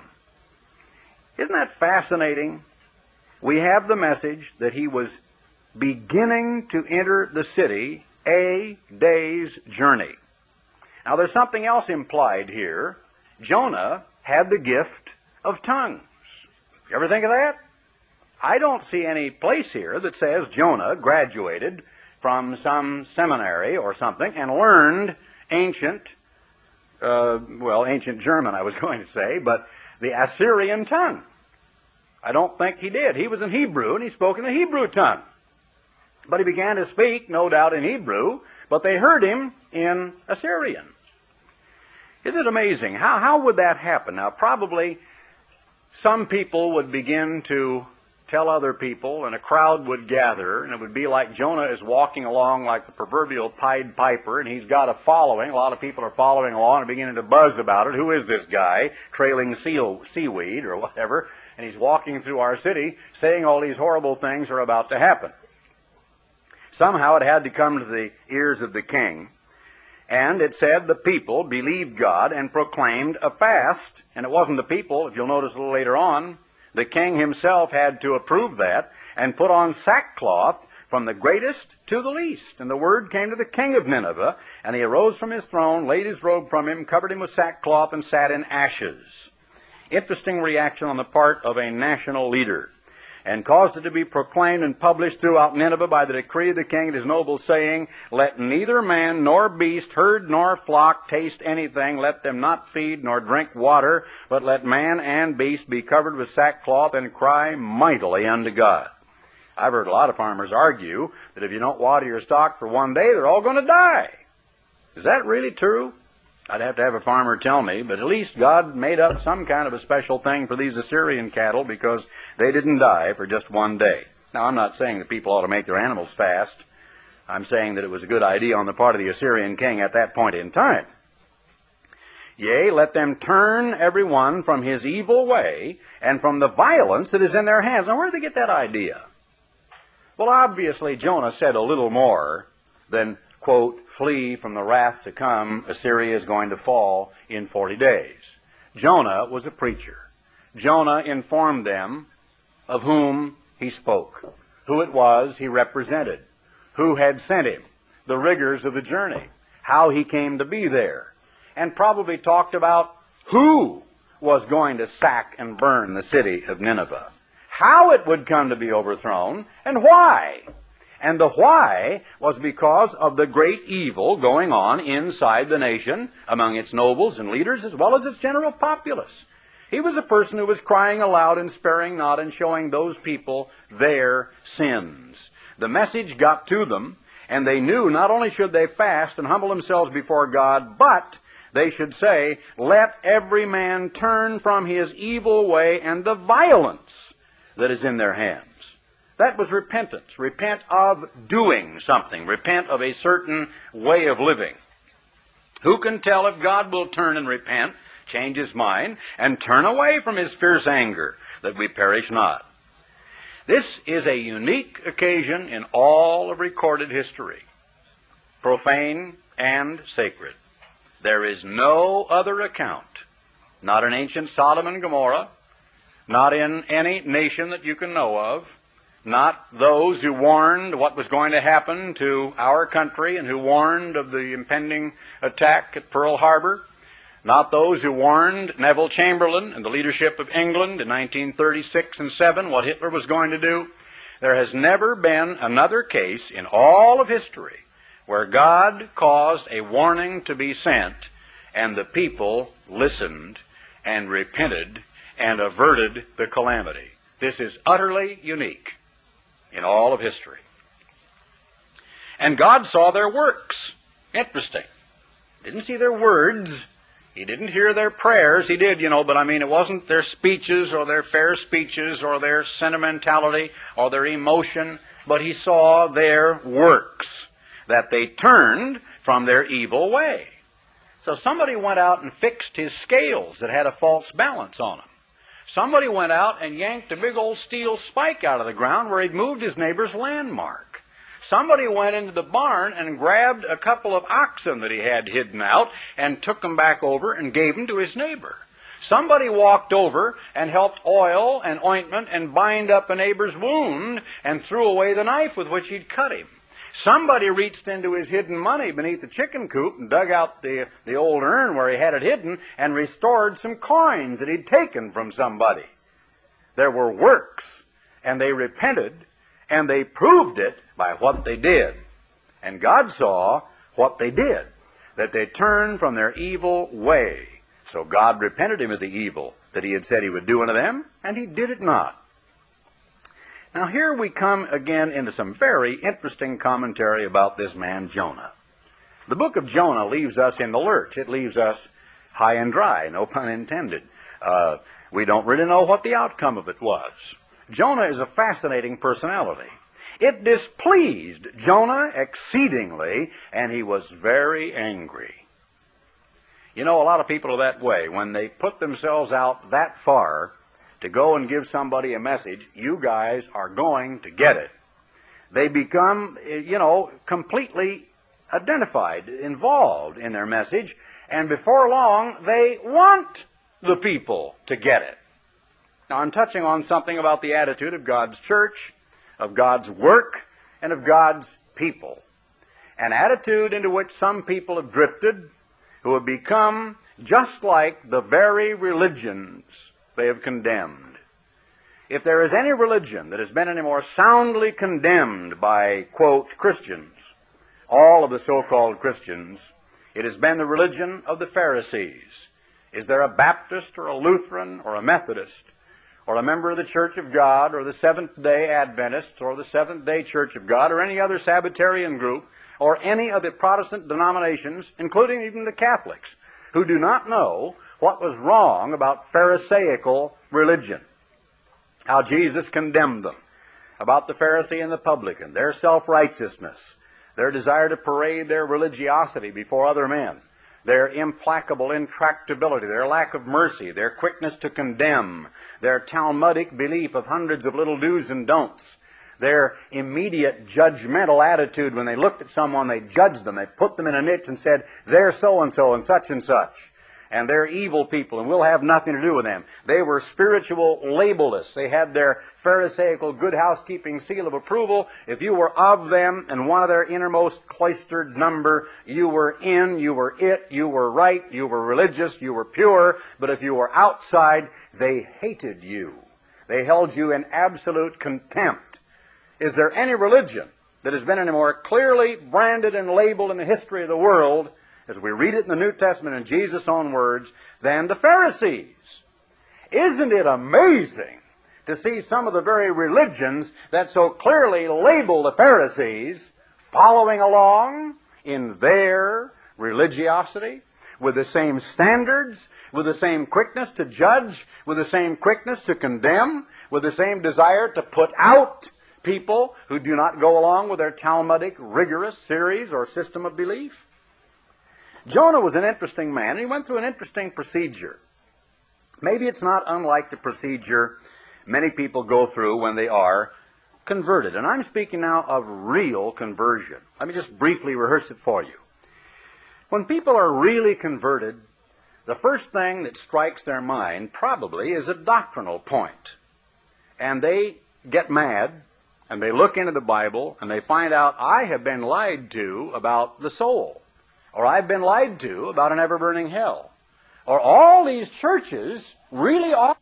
Isn't that fascinating? We have the message that he was beginning to enter the city a day's journey. Now, there's something else implied here. Jonah had the gift of tongues. You ever think of that? I don't see any place here that says Jonah graduated from some seminary or something and learned ancient German, I was going to say, but the Assyrian tongue. I don't think he did. He was in Hebrew, and he spoke in the Hebrew tongue. But he began to speak, no doubt, in Hebrew, but they heard him in Assyrian. Isn't it amazing? How would that happen? Now, probably some people would begin to tell other people, and a crowd would gather, and it would be like Jonah is walking along like the proverbial Pied Piper, and he's got a following. A lot of people are following along and beginning to buzz about it. Who is this guy trailing seaweed or whatever? And he's walking through our city saying all these horrible things are about to happen. Somehow it had to come to the ears of the king. And it said the people believed God and proclaimed a fast. And it wasn't the people, if you'll notice a little later on. The king himself had to approve that and put on sackcloth from the greatest to the least. And the word came to the king of Nineveh, and he arose from his throne, laid his robe from him, covered him with sackcloth, and sat in ashes. Interesting reaction on the part of a national leader, and caused it to be proclaimed and published throughout Nineveh by the decree of the king and his nobles, saying, "Let neither man nor beast, herd nor flock taste anything. Let them not feed nor drink water, but let man and beast be covered with sackcloth and cry mightily unto God." I've heard a lot of farmers argue that if you don't water your stock for one day, they're all going to die. Is that really true? I'd have to have a farmer tell me, but at least God made up some kind of a special thing for these Assyrian cattle because they didn't die for just one day. Now, I'm not saying that people ought to make their animals fast. I'm saying that it was a good idea on the part of the Assyrian king at that point in time. Yea, let them turn every one from his evil way and from the violence that is in their hands. Now, where did they get that idea? Well, obviously, Jonah said a little more than, quote, "Flee from the wrath to come, Assyria is going to fall in 40 days. Jonah was a preacher. Jonah informed them of whom he spoke, who it was he represented, who had sent him, the rigors of the journey, how he came to be there, and probably talked about who was going to sack and burn the city of Nineveh, how it would come to be overthrown, and why. And the why was because of the great evil going on inside the nation, among its nobles and leaders, as well as its general populace. He was a person who was crying aloud and sparing not and showing those people their sins. The message got to them, and they knew not only should they fast and humble themselves before God, but they should say, "Let every man turn from his evil way and the violence that is in their hands." That was repentance. Repent of doing something. Repent of a certain way of living. Who can tell if God will turn and repent, change his mind, and turn away from his fierce anger, that we perish not? This is a unique occasion in all of recorded history, profane and sacred. There is no other account, not in ancient Sodom and Gomorrah, not in any nation that you can know of, not those who warned what was going to happen to our country and who warned of the impending attack at Pearl Harbor, not those who warned Neville Chamberlain and the leadership of England in 1936 and 7 what Hitler was going to do. There has never been another case in all of history where God caused a warning to be sent and the people listened and repented and averted the calamity. This is utterly unique in all of history. And God saw their works. Interesting. Didn't see their words. He didn't hear their prayers. He did, but it wasn't their speeches or their fair speeches or their sentimentality or their emotion, but he saw their works, that they turned from their evil way. So somebody went out and fixed his scales that had a false balance on them. Somebody went out and yanked a big old steel spike out of the ground where he'd moved his neighbor's landmark. Somebody went into the barn and grabbed a couple of oxen that he had hidden out and took them back over and gave them to his neighbor. Somebody walked over and helped oil and ointment and bind up a neighbor's wound and threw away the knife with which he'd cut him. Somebody reached into his hidden money beneath the chicken coop and dug out the old urn where he had it hidden and restored some coins that he'd taken from somebody. There were works, and they repented, and they proved it by what they did. And God saw what they did, that they turned from their evil way. So God repented him of the evil that he had said he would do unto them, and he did it not. Now here we come again into some very interesting commentary about this man Jonah. The book of Jonah leaves us in the lurch. It leaves us high and dry, no pun intended. We don't really know what the outcome of it was. Jonah is a fascinating personality. It displeased Jonah exceedingly, and he was very angry. A lot of people are that way. When they put themselves out that far to go and give somebody a message, you guys are going to get it. They become, completely identified, involved in their message, and before long, they want the people to get it. Now, I'm touching on something about the attitude of God's church, of God's work, and of God's people. An attitude into which some people have drifted, who have become just like the very religions they have condemned. If there is any religion that has been any more soundly condemned by, quote, Christians, all of the so-called Christians, it has been the religion of the Pharisees. Is there a Baptist or a Lutheran or a Methodist or a member of the Church of God or the Seventh-day Adventists or the Seventh-day Church of God or any other Sabbatarian group or any of the Protestant denominations, including even the Catholics, who do not know what was wrong about Pharisaical religion? How Jesus condemned them, about the Pharisee and the publican, their self-righteousness, their desire to parade their religiosity before other men, their implacable intractability, their lack of mercy, their quickness to condemn, their Talmudic belief of hundreds of little do's and don'ts, their immediate judgmental attitude. When they looked at someone, they judged them. They put them in a niche and said, they're so-and-so and such, and they're evil people, and we'll have nothing to do with them. They were spiritual labelists. They had their Pharisaical good housekeeping seal of approval. If you were of them and one of their innermost cloistered number, you were in, you were it, you were right, you were religious, you were pure. But if you were outside, they hated you. They held you in absolute contempt. Is there any religion that has been any more clearly branded and labeled in the history of the world, as we read it in the New Testament in Jesus' own words, than the Pharisees? Isn't it amazing to see some of the very religions that so clearly label the Pharisees following along in their religiosity, with the same standards, with the same quickness to judge, with the same quickness to condemn, with the same desire to put out people who do not go along with their Talmudic rigorous series or system of belief? Jonah was an interesting man, and he went through an interesting procedure. Maybe it's not unlike the procedure many people go through when they are converted. And I'm speaking now of real conversion. Let me just briefly rehearse it for you. When people are really converted, the first thing that strikes their mind probably is a doctrinal point. And they get mad, and they look into the Bible, and they find out, I have been lied to about the soul. Or I've been lied to about an ever-burning hell. Or all these churches really are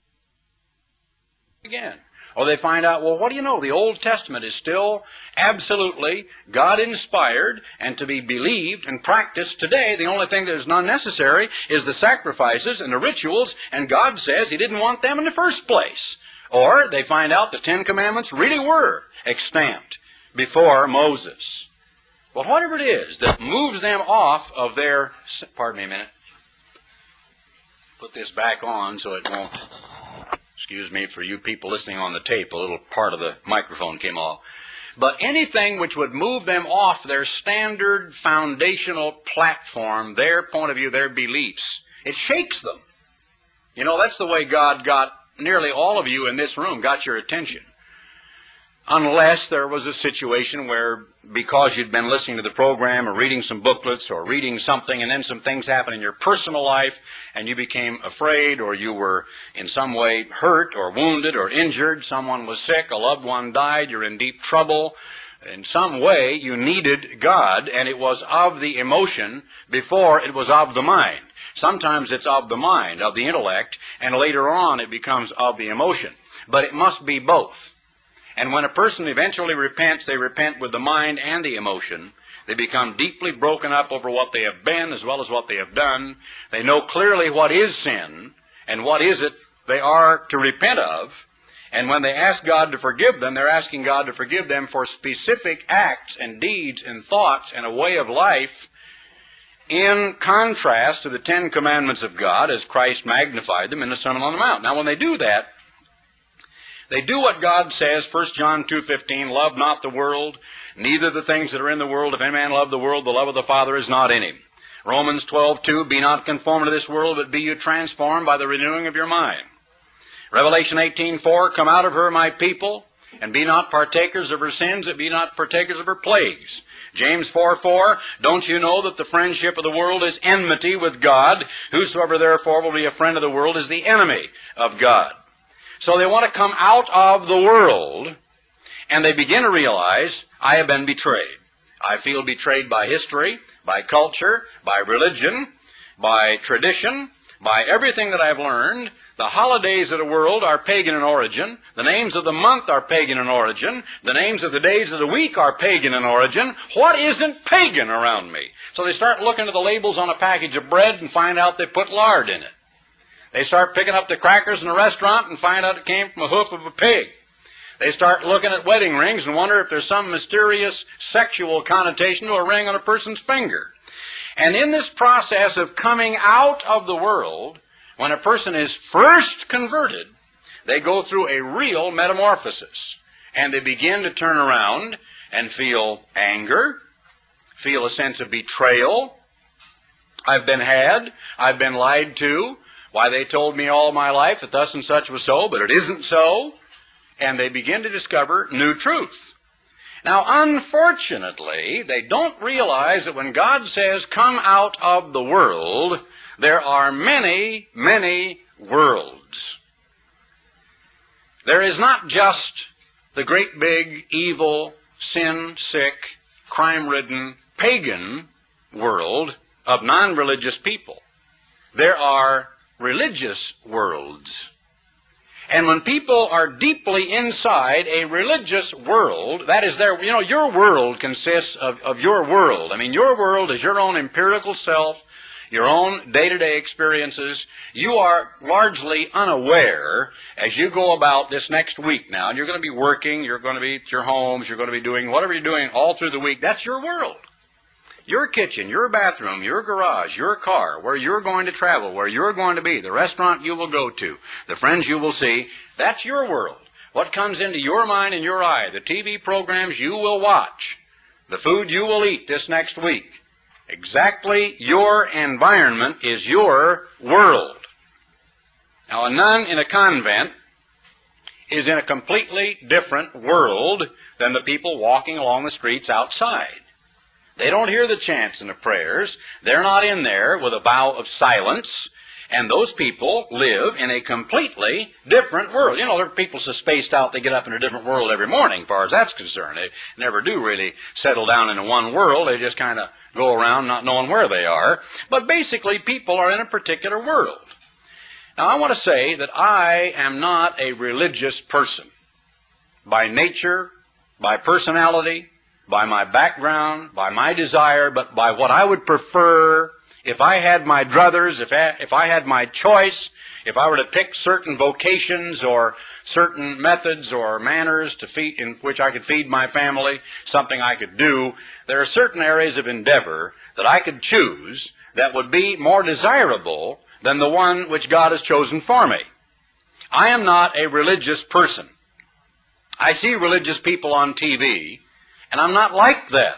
again. Or they find out, well, what do you know? The Old Testament is still absolutely God-inspired and to be believed and practiced today. The only thing that is unnecessary is the sacrifices and the rituals, and God says He didn't want them in the first place. Or they find out the Ten Commandments really were extant before Moses. Well, whatever it is that moves them off of their... Pardon me a minute. Put this back on so it won't... Excuse me for you people listening on the tape, a little part of the microphone came off. But anything which would move them off their standard foundational platform, their point of view, their beliefs, it shakes them. You know, that's the way God got nearly all of you in this room, got your attention. Unless there was a situation where, because you'd been listening to the program or reading some booklets or reading something, and then some things happened in your personal life and you became afraid, or you were in some way hurt or wounded or injured, someone was sick, a loved one died, you're in deep trouble. In some way you needed God, and it was of the emotion before it was of the mind. Sometimes it's of the mind, of the intellect, and later on it becomes of the emotion. But it must be both. And when a person eventually repents, they repent with the mind and the emotion. They become deeply broken up over what they have been as well as what they have done. They know clearly what is sin and what is it they are to repent of. And when they ask God to forgive them, they're asking God to forgive them for specific acts and deeds and thoughts and a way of life in contrast to the Ten Commandments of God as Christ magnified them in the Sermon on the Mount. Now, when they do that, they do what God says, 1 John 2:15, love not the world, neither the things that are in the world. If any man love the world, the love of the Father is not in him. Romans 12:2, be not conformed to this world, but be you transformed by the renewing of your mind. Revelation 18:4, come out of her, my people, and be not partakers of her sins, and be not partakers of her plagues. James 4:4, don't you know that the friendship of the world is enmity with God? Whosoever therefore will be a friend of the world is the enemy of God. So they want to come out of the world, and they begin to realize, I have been betrayed. I feel betrayed by history, by culture, by religion, by tradition, by everything that I've learned. The holidays of the world are pagan in origin. The names of the month are pagan in origin. The names of the days of the week are pagan in origin. What isn't pagan around me? So they start looking at the labels on a package of bread and find out they put lard in it. They start picking up the crackers in a restaurant and find out it came from a hoof of a pig. They start looking at wedding rings and wonder if there's some mysterious sexual connotation to a ring on a person's finger. And in this process of coming out of the world, when a person is first converted, they go through a real metamorphosis. And they begin to turn around and feel anger, feel a sense of betrayal. I've been had, I've been lied to. Why, they told me all my life that thus and such was so, but it isn't so. And they begin to discover new truth. Now, unfortunately, they don't realize that when God says, come out of the world, there are many, many worlds. There is not just the great big, evil, sin-sick, crime-ridden, pagan world of non-religious people. There are religious worlds. And when people are deeply inside a religious world, that is their, your world consists of your world. I mean, your world is your own empirical self, your own day-to-day experiences. You are largely unaware as you go about this next week now, and you're going to be working, you're going to be at your homes, you're going to be doing whatever you're doing all through the week. That's your world. Your kitchen, your bathroom, your garage, your car, where you're going to travel, where you're going to be, the restaurant you will go to, the friends you will see, that's your world. What comes into your mind and your eye, the TV programs you will watch, the food you will eat this next week, Exactly your environment is your world. Now, a nun in a convent is in a completely different world than the people walking along the streets outside. They don't hear the chants and the prayers. They're not in there with a vow of silence. And those people live in a completely different world. You know, there are people so spaced out they get up in a different world every morning, as far as that's concerned. They never do really settle down into one world. They just kind of go around not knowing where they are. But basically, people are in a particular world. Now, I want to say that I am not a religious person. By nature, by personality, by my background, by my desire, but by what I would prefer if I had my druthers, if I had my choice, if I were to pick certain vocations or certain methods or manners to feed, in which I could feed my family, something I could do, there are certain areas of endeavor that I could choose that would be more desirable than the one which God has chosen for me. I am not a religious person. I see religious people on TV, and I'm not like that.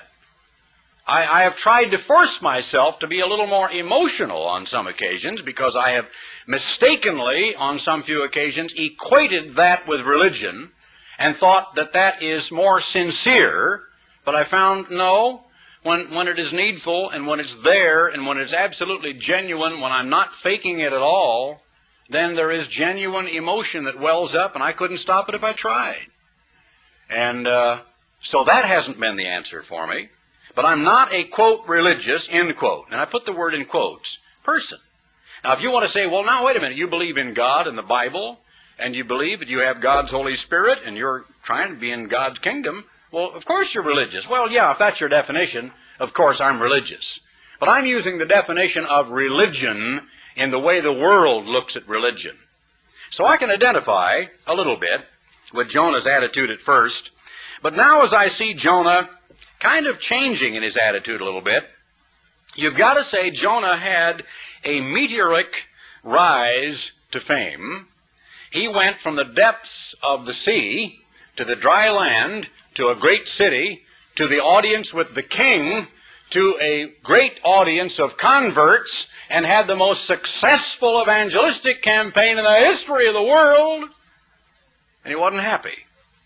I have tried to force myself to be a little more emotional on some occasions because I have mistakenly, on some few occasions, equated that with religion and thought that that is more sincere, but I found no. When it is needful and when it's there and when it's absolutely genuine, when I'm not faking it at all, then there is genuine emotion that wells up, and I couldn't stop it if I tried. And so that hasn't been the answer for me. But I'm not a, quote, religious, end quote, and I put the word in quotes, person. Now, if you want to say, well, now, wait a minute, you believe in God and the Bible, and you believe that you have God's Holy Spirit, and you're trying to be in God's kingdom, well, of course you're religious. Well, yeah, if that's your definition, of course I'm religious. But I'm using the definition of religion in the way the world looks at religion. So I can identify a little bit with Jonah's attitude at first, but now as I see Jonah kind of changing in his attitude a little bit, you've got to say Jonah had a meteoric rise to fame. He went from the depths of the sea to the dry land to a great city to the audience with the king to a great audience of converts and had the most successful evangelistic campaign in the history of the world. And he wasn't happy.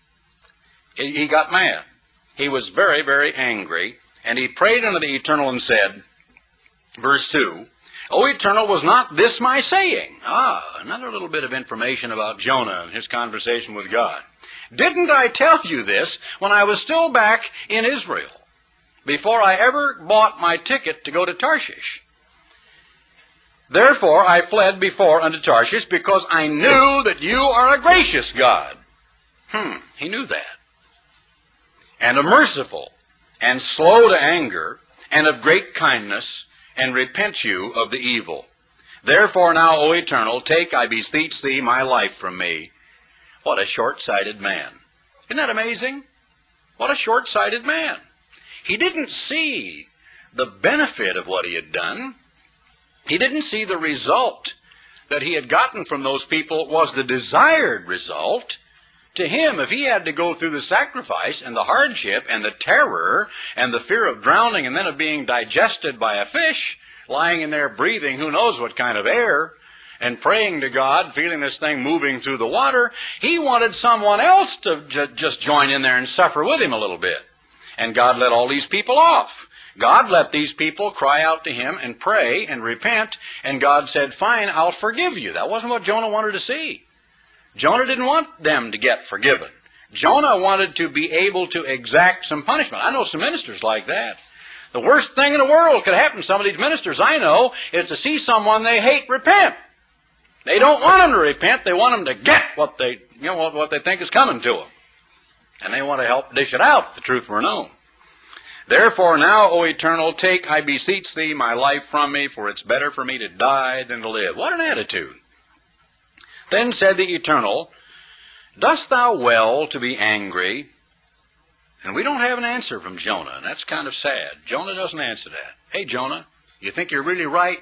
He got mad. He was very, very angry, and he prayed unto the Eternal and said, verse 2, O Eternal, was not this my saying? Another little bit of information about Jonah and his conversation with God. Didn't I tell you this when I was still back in Israel, before I ever bought my ticket to go to Tarshish? Therefore I fled before unto Tarshish, because I knew that you are a gracious God. He knew that. And a merciful, and slow to anger, and of great kindness, and repent you of the evil. Therefore now, O Eternal, take, I beseech thee, my life from me. What a short-sighted man. Isn't that amazing? What a short-sighted man. He didn't see the benefit of what he had done. He didn't see the result that he had gotten from those people was the desired result. To him, if he had to go through the sacrifice and the hardship and the terror and the fear of drowning and then of being digested by a fish, lying in there breathing who knows what kind of air, and praying to God, feeling this thing moving through the water, he wanted someone else to just join in there and suffer with him a little bit. And God let all these people off. God let these people cry out to him and pray and repent, and God said, fine, I'll forgive you. That wasn't what Jonah wanted to see. Jonah didn't want them to get forgiven. Jonah wanted to be able to exact some punishment. I know some ministers like that. The worst thing in the world could happen to some of these ministers I know is to see someone they hate repent. They don't want them to repent. They want them to get what they think is coming to them. And they want to help dish it out if the truth were known. Therefore now, O Eternal, take, I beseech thee, my life from me, for it's better for me to die than to live. What an attitude. Then said the Eternal, dost thou well to be angry? And we don't have an answer from Jonah, and that's kind of sad. Jonah doesn't answer that. Hey, Jonah, you think you're really right?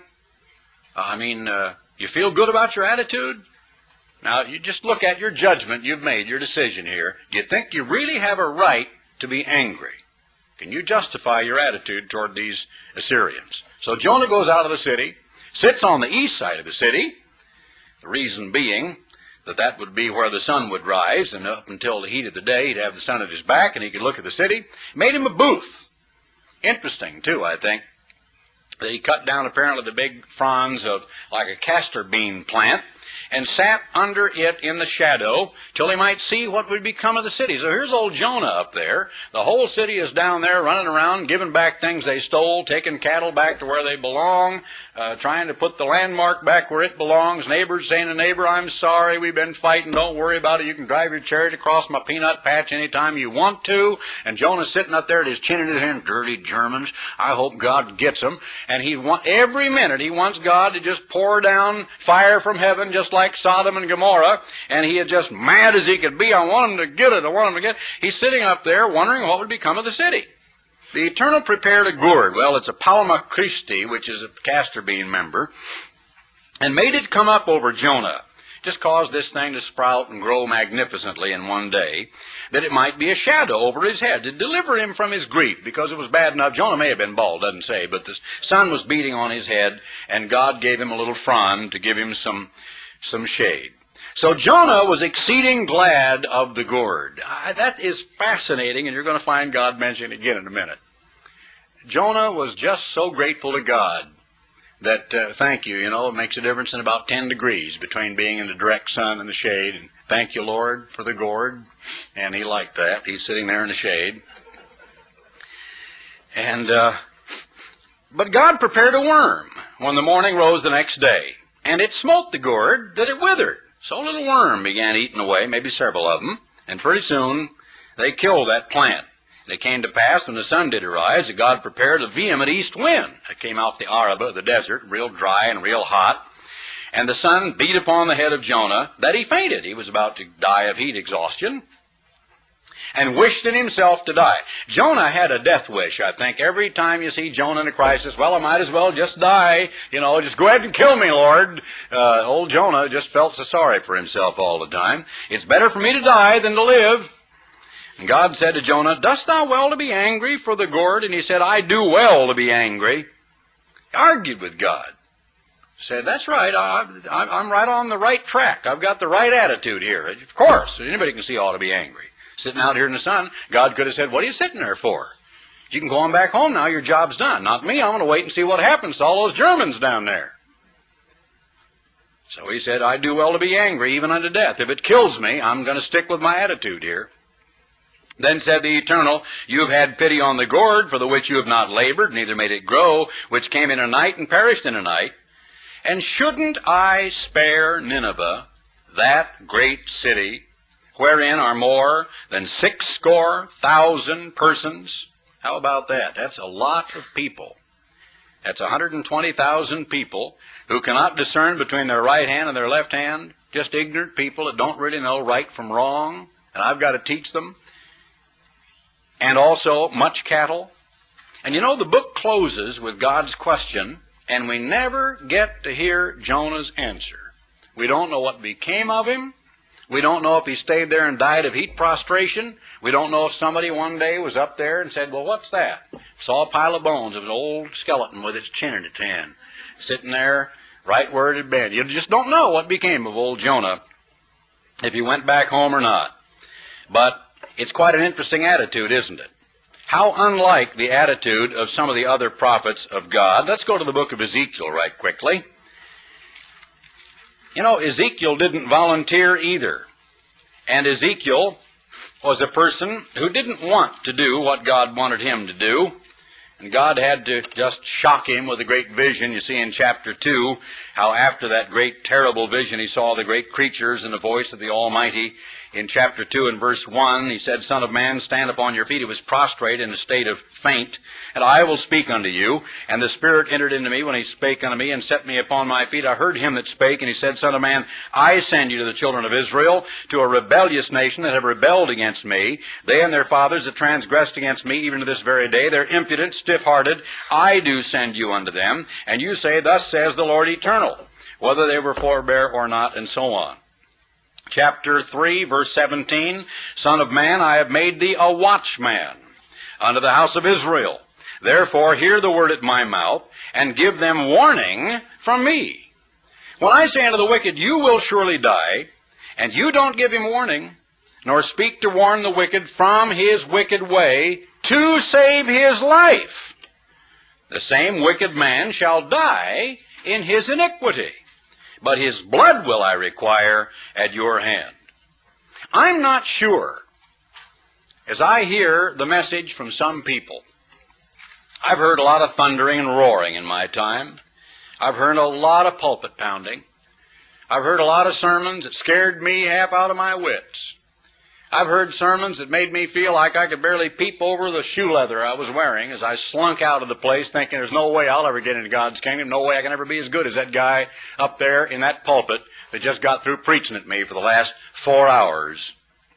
You feel good about your attitude? Now, you just look at your judgment you've made, your decision here. Do you think you really have a right to be angry? Can you justify your attitude toward these Assyrians? So Jonah goes out of the city, sits on the east side of the city, the reason being that that would be where the sun would rise, and up until the heat of the day, he'd have the sun at his back, and he could look at the city. Made him a booth. Interesting, too, I think, that he cut down apparently the big fronds of like a castor bean plant and sat under it in the shadow till he might see what would become of the city. So here's old Jonah up there. The whole city is down there running around, giving back things they stole, taking cattle back to where they belong, trying to put the landmark back where it belongs. Neighbors saying to neighbor, I'm sorry, we've been fighting, don't worry about it. You can drive your chariot across my peanut patch anytime you want to. And Jonah's sitting up there at his chin in his hand, dirty Germans. I hope God gets them. And every minute he wants God to just pour down fire from heaven, just like Sodom and Gomorrah, and he is just mad as he could be. I want him to get it. I want him to get it. He's sitting up there wondering what would become of the city. The Eternal prepared a gourd. Well, it's a Palma Christi, which is a castor bean member, and made it come up over Jonah. Just caused this thing to sprout and grow magnificently in one day, that it might be a shadow over his head to deliver him from his grief, because it was bad enough. Jonah may have been bald, doesn't say, but the sun was beating on his head, and God gave him a little frond to give him some shade. So Jonah was exceeding glad of the gourd. That is fascinating, and you're going to find God mentioned again in a minute. Jonah was just so grateful to God that, thank you, it makes a difference in about 10 degrees between being in the direct sun and the shade. And thank you, Lord, for the gourd. And he liked that. He's sitting there in the shade. And, but God prepared a worm when the morning rose the next day. And it smote the gourd that it withered. So a little worm began eating away, maybe several of them. And pretty soon they killed that plant. And it came to pass when the sun did arise that God prepared a vehement east wind that came out the Arabah, the desert, real dry and real hot. And the sun beat upon the head of Jonah that he fainted. He was about to die of heat exhaustion and wished in himself to die. Jonah had a death wish, I think. Every time you see Jonah in a crisis, well, I might as well just die. Just go ahead and kill me, Lord. Old Jonah just felt so sorry for himself all the time. It's better for me to die than to live. And God said to Jonah, dost thou well to be angry for the gourd? And he said, I do well to be angry. He argued with God. Said, that's right, I'm right on the right track. I've got the right attitude here. Of course, anybody can see I ought to be angry. Sitting out here in the sun, God could have said, what are you sitting there for? You can go on back home now, your job's done. Not me, I'm going to wait and see what happens to all those Germans down there. So he said, I do well to be angry, even unto death. If it kills me, I'm going to stick with my attitude here. Then said the Eternal, you have had pity on the gourd, for the which you have not labored, neither made it grow, which came in a night and perished in a night. And shouldn't I spare Nineveh, that great city, wherein are more than 60,000 persons? How about that? That's a lot of people. That's 120,000 people who cannot discern between their right hand and their left hand, just ignorant people that don't really know right from wrong, and I've got to teach them. And also much cattle. And the book closes with God's question, and we never get to hear Jonah's answer. We don't know what became of him. We don't know if he stayed there and died of heat prostration. We don't know if somebody one day was up there and said, well, what's that? Saw a pile of bones of an old skeleton with its chin in its hand, sitting there right where it had been. You just don't know what became of old Jonah, if he went back home or not. But it's quite an interesting attitude, isn't it? How unlike the attitude of some of the other prophets of God. Let's go to the book of Ezekiel right quickly. Ezekiel didn't volunteer either. And Ezekiel was a person who didn't want to do what God wanted him to do. And God had to just shock him with a great vision. You see in chapter 2 how after that great terrible vision he saw the great creatures and the voice of the Almighty. In chapter 2 and verse 1, he said, Son of man, stand upon your feet. He was prostrate in a state of faint. And I will speak unto you. And the Spirit entered into me when he spake unto me and set me upon my feet. I heard him that spake, and he said, Son of man, I send you to the children of Israel, to a rebellious nation that have rebelled against me. They and their fathers have transgressed against me, even to this very day. They're impudent, stiff-hearted. I do send you unto them. And you say, Thus says the Lord Eternal, whether they were forbear or not, and so on. Chapter 3, verse 17, Son of man, I have made thee a watchman unto the house of Israel. Therefore hear the word at my mouth, and give them warning from me. When I say unto the wicked, you will surely die, and you don't give him warning, nor speak to warn the wicked from his wicked way to save his life, the same wicked man shall die in his iniquity, but his blood will I require at your hand. I'm not sure, as I hear the message from some people, I've heard a lot of thundering and roaring in my time. I've heard a lot of pulpit pounding. I've heard a lot of sermons that scared me half out of my wits. I've heard sermons that made me feel like I could barely peep over the shoe leather I was wearing as I slunk out of the place thinking there's no way I'll ever get into God's kingdom, no way I can ever be as good as that guy up there in that pulpit that just got through preaching at me for the last 4 hours.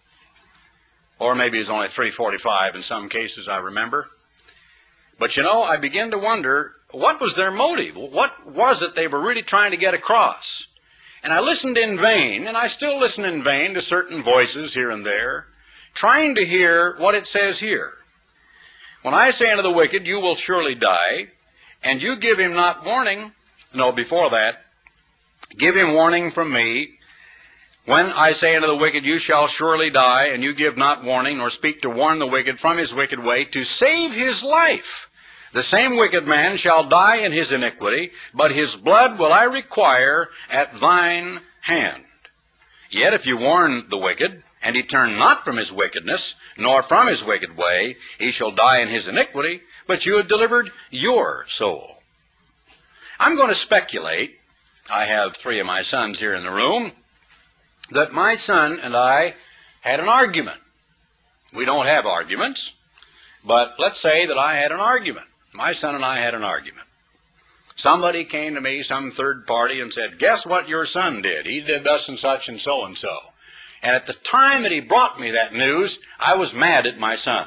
Or maybe it's only 3:45 in some cases, I remember. But you know, I begin to wonder, what was their motive? What was it they were really trying to get across? And I listened in vain, and I still listen in vain to certain voices here and there, trying to hear what it says here. When I say unto the wicked, you will surely die, and you give him not warning, no, before that, give him warning from me. When I say unto the wicked, you shall surely die, and you give not warning, nor speak to warn the wicked from his wicked way, to save his life, the same wicked man shall die in his iniquity, but his blood will I require at thine hand. Yet if you warn the wicked, and he turn not from his wickedness, nor from his wicked way, he shall die in his iniquity, but you have delivered your soul. I'm going to speculate, I have 3 of my sons here in the room, that my son and I had an argument. We don't have arguments, but let's say that I had an argument. My son and I had an argument. Somebody came to me, some third party, and said, guess what your son did? He did thus and such and so and so. And at the time that he brought me that news, I was mad at my son.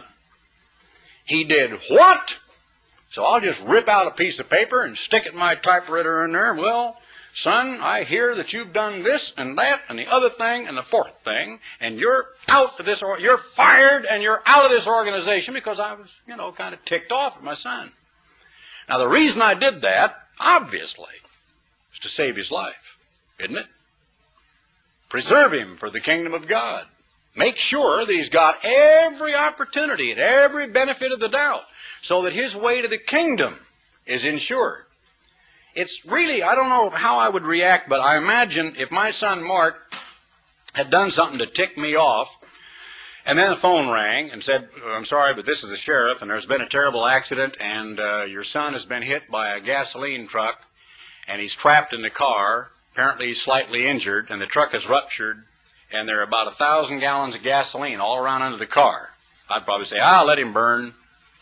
He did what? So I'll just rip out a piece of paper and stick it in my typewriter in there. Well, son, I hear that you've done this and that and the other thing and the fourth thing, and you're out of this, or you're fired and you're out of this organization, because I was, kind of ticked off at my son. Now, the reason I did that, obviously, is to save his life, isn't it? Preserve him for the kingdom of God. Make sure that he's got every opportunity and every benefit of the doubt so that his way to the kingdom is ensured. It's really, I don't know how I would react, but I imagine if my son Mark had done something to tick me off, and then the phone rang and said, I'm sorry, but this is the sheriff, and there's been a terrible accident, and your son has been hit by a gasoline truck, and he's trapped in the car. Apparently he's slightly injured, and the truck is ruptured, and there are about 1,000 gallons of gasoline all around under the car. I'd probably say, let him burn.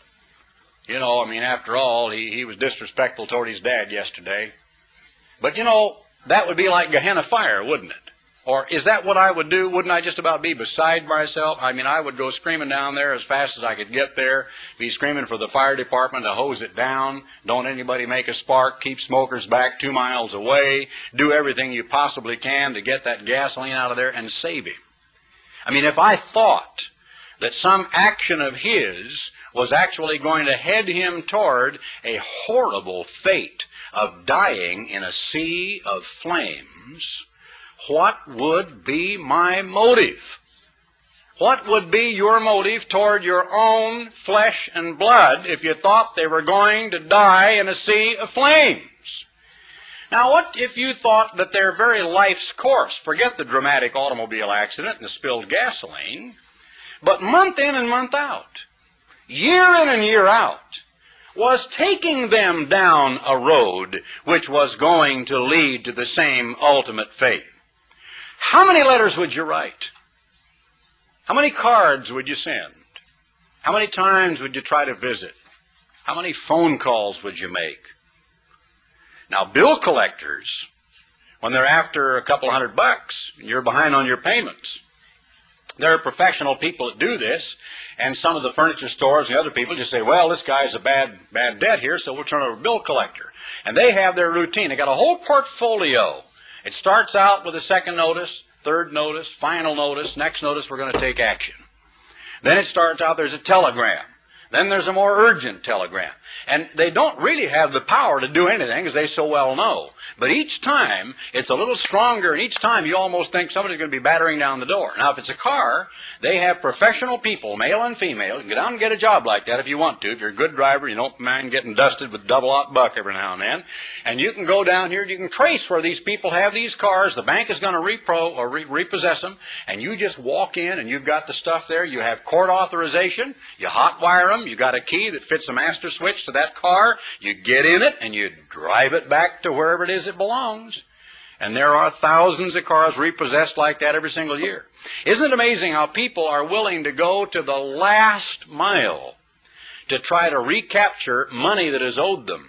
After all, he was disrespectful toward his dad yesterday. But, that would be like Gehenna fire, wouldn't it? Or is that what I would do? Wouldn't I just about be beside myself? I would go screaming down there as fast as I could get there, be screaming for the fire department to hose it down. Don't anybody make a spark. Keep smokers back 2 miles away. Do everything you possibly can to get that gasoline out of there and save him. If I thought that some action of his was actually going to head him toward a horrible fate of dying in a sea of flames, what would be my motive? What would be your motive toward your own flesh and blood if you thought they were going to die in a sea of flames? Now, what if you thought that their very life's course, forget the dramatic automobile accident and the spilled gasoline, but month in and month out, year in and year out, was taking them down a road which was going to lead to the same ultimate fate? How many letters would you write? How many cards would you send? How many times would you try to visit? How many phone calls would you make? Now, bill collectors, when they're after a couple $100 and you're behind on your payments, there are professional people that do this, and some of the furniture stores and other people just say, well, this guy's a bad debt here, so we'll turn over a bill collector. And they have their routine. They got a whole portfolio. It starts out with a second notice, third notice, final notice, next notice, we're going to take action. Then it starts out, there's a telegram. Then there's a more urgent telegram. And they don't really have the power to do anything, as they so well know. But each time, it's a little stronger, and each time you almost think somebody's going to be battering down the door. Now, if it's a car, they have professional people, male and female. You can go down and get a job like that if you want to. If you're a good driver, you don't mind getting dusted with double-aught buck every now and then. And you can go down here, you can trace where these people have these cars. The bank is going to repossess them, and you just walk in, and you've got the stuff there. You have court authorization. You hotwire them. You got a key that fits a master switch to that car. You get in it, and you drive it back to wherever it is it belongs. And there are thousands of cars repossessed like that every single year. Isn't it amazing how people are willing to go to the last mile to try to recapture money that is owed them?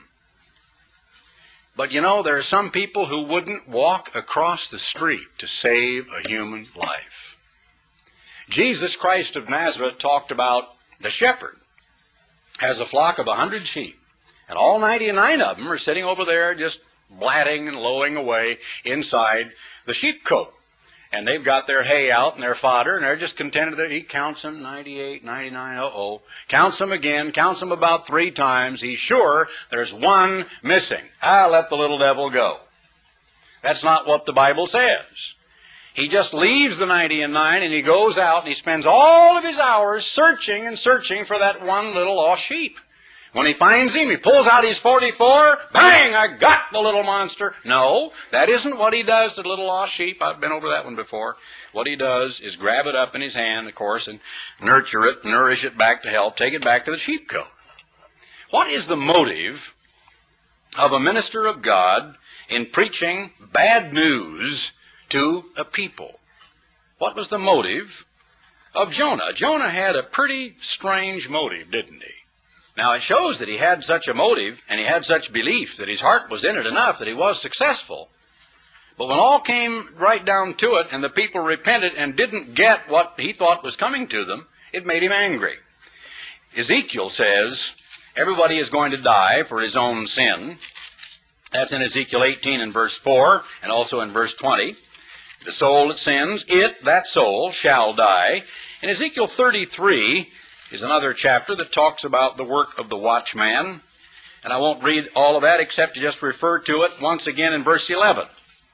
But you know, there are some people who wouldn't walk across the street to save a human life. Jesus Christ of Nazareth talked about the shepherd has a flock of 100 sheep, and all 99 of them are sitting over there just blatting and lowing away inside the sheepcote. And they've got their hay out and their fodder, and they're just contented that he counts them, 98, 99, counts them again, counts them about 3 times. He's sure there's one missing. Let the little devil go. That's not what the Bible says. He just leaves the 99 and he goes out and he spends all of his hours searching and searching for that one little lost sheep. When he finds him, he pulls out his 44, bang, I got the little monster. No, that isn't what he does to the little lost sheep. I've been over that one before. What he does is grab it up in his hand, of course, and nurture it, nourish it back to health, take it back to the sheepcote. What is the motive of a minister of God in preaching bad news to a people? What was the motive of Jonah? Jonah had a pretty strange motive, didn't he? Now, it shows that he had such a motive and he had such belief that his heart was in it enough that he was successful. But when all came right down to it and the people repented and didn't get what he thought was coming to them, it made him angry. Ezekiel says everybody is going to die for his own sin. That's in Ezekiel 18 and verse 4 and also in verse 20. The soul that sins, that soul, shall die. In Ezekiel 33 is another chapter that talks about the work of the watchman. And I won't read all of that except to just refer to it once again in verse 11.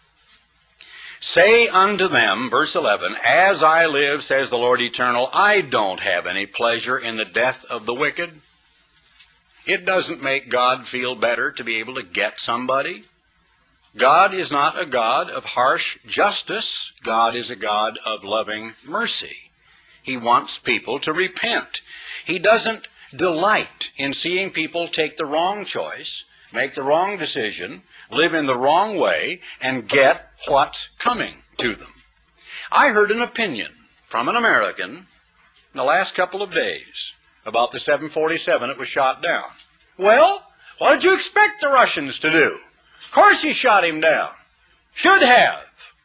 Say unto them, verse 11, as I live, says the Lord Eternal, I don't have any pleasure in the death of the wicked. It doesn't make God feel better to be able to get somebody. God is not a God of harsh justice. God is a God of loving mercy. He wants people to repent. He doesn't delight in seeing people take the wrong choice, make the wrong decision, live in the wrong way, and get what's coming to them. I heard an opinion from an American in the last couple of days about the 747 that was shot down. Well, what did you expect the Russians to do? Of course he shot him down. Should have.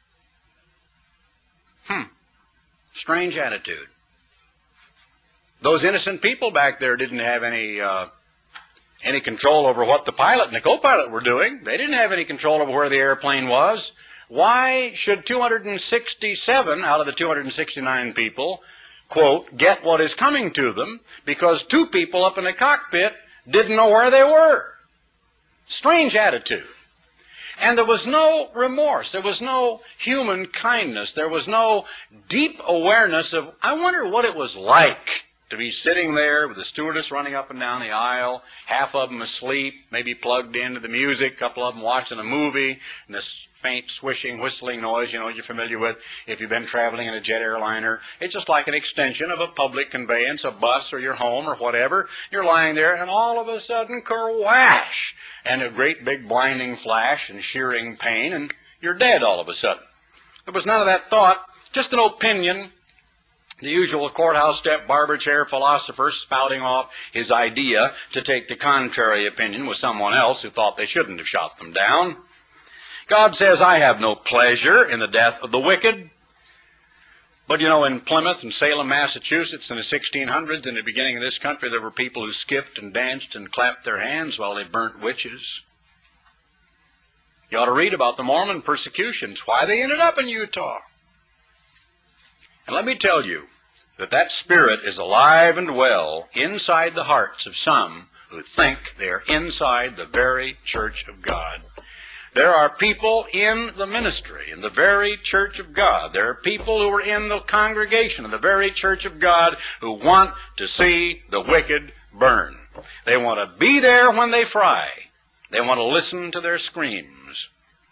Strange attitude. Those innocent people back there didn't have any control over what the pilot and the co-pilot were doing. They didn't have any control over where the airplane was. Why should 267 out of the 269 people, quote, get what is coming to them? Because 2 people up in the cockpit didn't know where they were. Strange attitude. And there was no remorse. There was no human kindness. There was no deep awareness of, I wonder what it was like to be sitting there with the stewardess running up and down the aisle, half of them asleep, maybe plugged into the music, a couple of them watching a movie, and this faint swishing, whistling noise, you know, you're familiar with if you've been traveling in a jet airliner. It's just like an extension of a public conveyance, a bus or your home or whatever. You're lying there, and all of a sudden, kerwash, and a great big blinding flash and shearing pain, and you're dead all of a sudden. There was none of that thought, just an opinion. The usual courthouse step barber chair philosopher spouting off his idea to take the contrary opinion with someone else who thought they shouldn't have shot them down. God says, I have no pleasure in the death of the wicked. But you know, in Plymouth and Salem, Massachusetts in the 1600s, in the beginning of this country, there were people who skipped and danced and clapped their hands while they burnt witches. You ought to read about the Mormon persecutions, why they ended up in Utah. And let me tell you, that spirit is alive and well inside the hearts of some who think they're inside the very church of God. There are people in the ministry, in the very church of God. There are people who are in the congregation of the very church of God who want to see the wicked burn. They want to be there when they fry. They want to listen to their screams.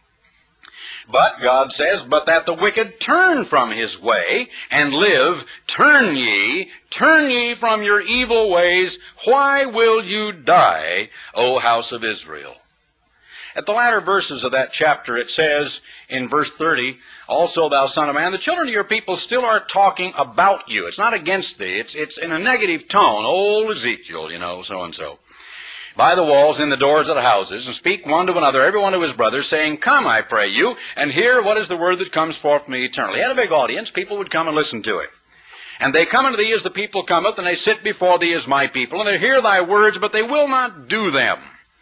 But God says, but that the wicked turn from his way and live. Turn ye from your evil ways. Why will you die, O house of Israel? At the latter verses of that chapter, it says in verse 30, also, thou son of man, the children of your people still are talking about you. It's not against thee. It's in a negative tone. Old Ezekiel, so-and-so. By the walls, in the doors of the houses, and speak one to another, every one to his brother, saying, come, I pray you, and hear what is the word that comes forth from me eternally. He had a big audience. People would come and listen to it. And they come unto thee as the people cometh, and they sit before thee as my people, and they hear thy words, but they will not do them.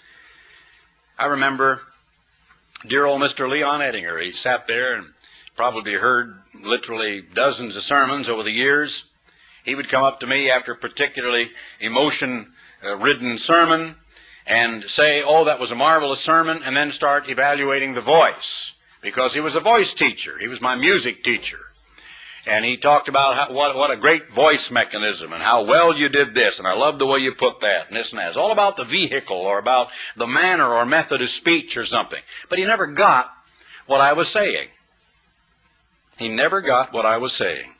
I remember dear old Mr. Leon Ettinger. He sat there and probably heard literally dozens of sermons over the years. He would come up to me after a particularly emotion-ridden sermon and say, oh, that was a marvelous sermon, and then start evaluating the voice, because he was a voice teacher. He was my music teacher. And he talked about what a great voice mechanism and how well you did this, and I love the way you put that, and this and that. It's all about the vehicle or about the manner or method of speech or something. But he never got what I was saying. He never got what I was saying.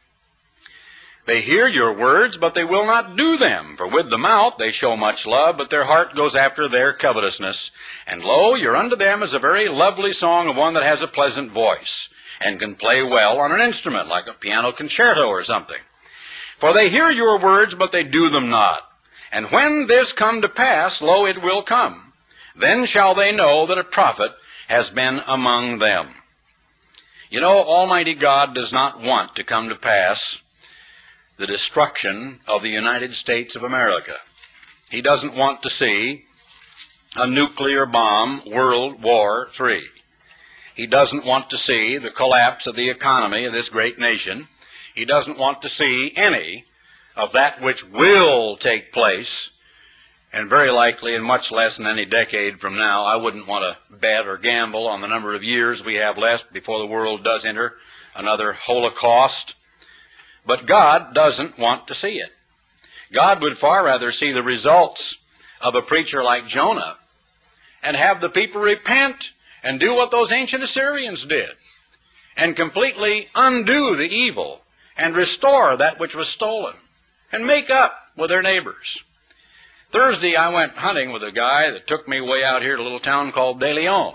They hear your words, but they will not do them. For with the mouth they show much love, but their heart goes after their covetousness. And lo, you're unto them as a very lovely song of one that has a pleasant voice, and can play well on an instrument, like a piano concerto or something. For they hear your words, but they do them not. And when this come to pass, lo, it will come. Then shall they know that a prophet has been among them. You know, Almighty God does not want to come to pass the destruction of the United States of America. He doesn't want to see a nuclear bomb, World War III. He doesn't want to see the collapse of the economy of this great nation. He doesn't want to see any of that which will take place, and very likely in much less than any decade from now. I wouldn't want to bet or gamble on the number of years we have left before the world does enter another Holocaust. But God doesn't want to see it. God would far rather see the results of a preacher like Jonah and have the people repent and do what those ancient Assyrians did and completely undo the evil and restore that which was stolen and make up with their neighbors. Thursday I went hunting with a guy that took me way out here to a little town called De Leon.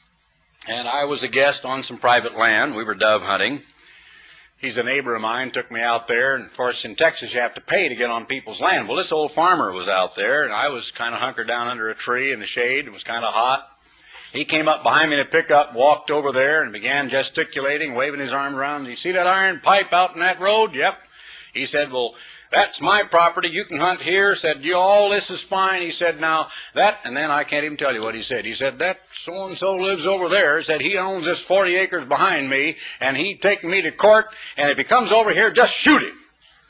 And I was a guest on some private land. We were dove hunting. He's a neighbor of mine, took me out there, and of course in Texas you have to pay to get on people's land. Well, this old farmer was out there, and I was kind of hunkered down under a tree in the shade. It was kind of hot. He came up behind me in a pickup, walked over there, and began gesticulating, waving his arms around. You see that iron pipe out in that road? Yep. He said, well, that's my property. You can hunt here. Said, all this is fine. He said, now that, and then I can't even tell you what he said. He said, that so-and-so lives over there. He said, he owns this 40 acres behind me, and he'd take me to court, and if he comes over here, just shoot him.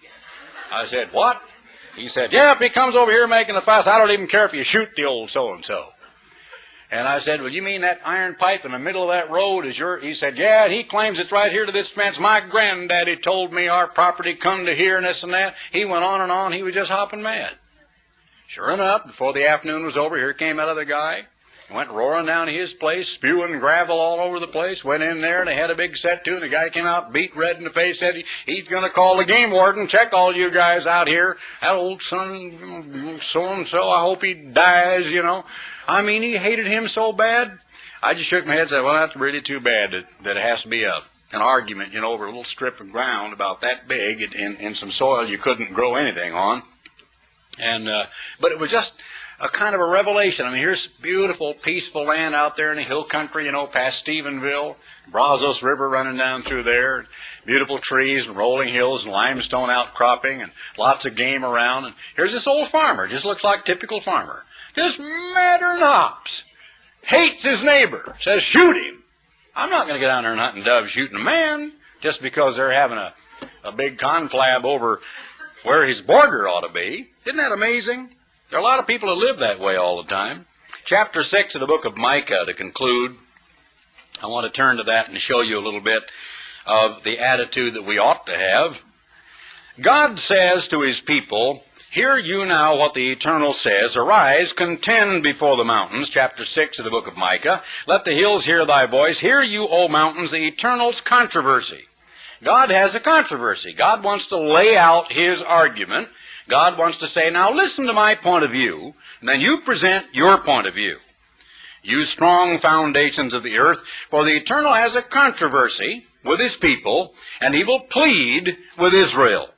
I said, what? He said, yeah, if he comes over here making a fuss, I don't even care if you shoot the old so-and-so. And I said, well, you mean that iron pipe in the middle of that road is your... He said, yeah, he claims it's right here to this fence. My granddaddy told me our property come to here and this and that. He went on and on. He was just hopping mad. Sure enough, before the afternoon was over, here came that other guy. Went roaring down to his place, spewing gravel all over the place. Went in there, and they had a big set to, and the guy came out, beat red in the face, said he's going to call the game warden, check all you guys out here. That old son, so-and-so, I hope he dies, I mean, he hated him so bad. I just shook my head and said, well, that's really too bad that it has to be an argument, over a little strip of ground about that big in some soil you couldn't grow anything on. And but it was just a kind of a revelation. I mean, here's beautiful, peaceful land out there in the hill country, past Stephenville, Brazos River running down through there, beautiful trees and rolling hills and limestone outcropping and lots of game around. And here's this old farmer, just looks like a typical farmer, just madder than hops, hates his neighbor, says shoot him. I'm not going to get down there and hunt and dove shooting a man just because they're having a big conflab over where his border ought to be. Isn't that amazing? There are a lot of people who live that way all the time. Chapter 6 of the book of Micah, to conclude, I want to turn to that and show you a little bit of the attitude that we ought to have. God says to his people, "Hear you now what the Eternal says. Arise, contend before the mountains." Chapter 6 of the book of Micah. "Let the hills hear thy voice. Hear you, O mountains, the Eternal's controversy." God has a controversy. God wants to lay out his argument. God wants to say, now listen to my point of view, and then you present your point of view. You strong foundations of the earth, for the Eternal has a controversy with his people, and he will plead with Israel.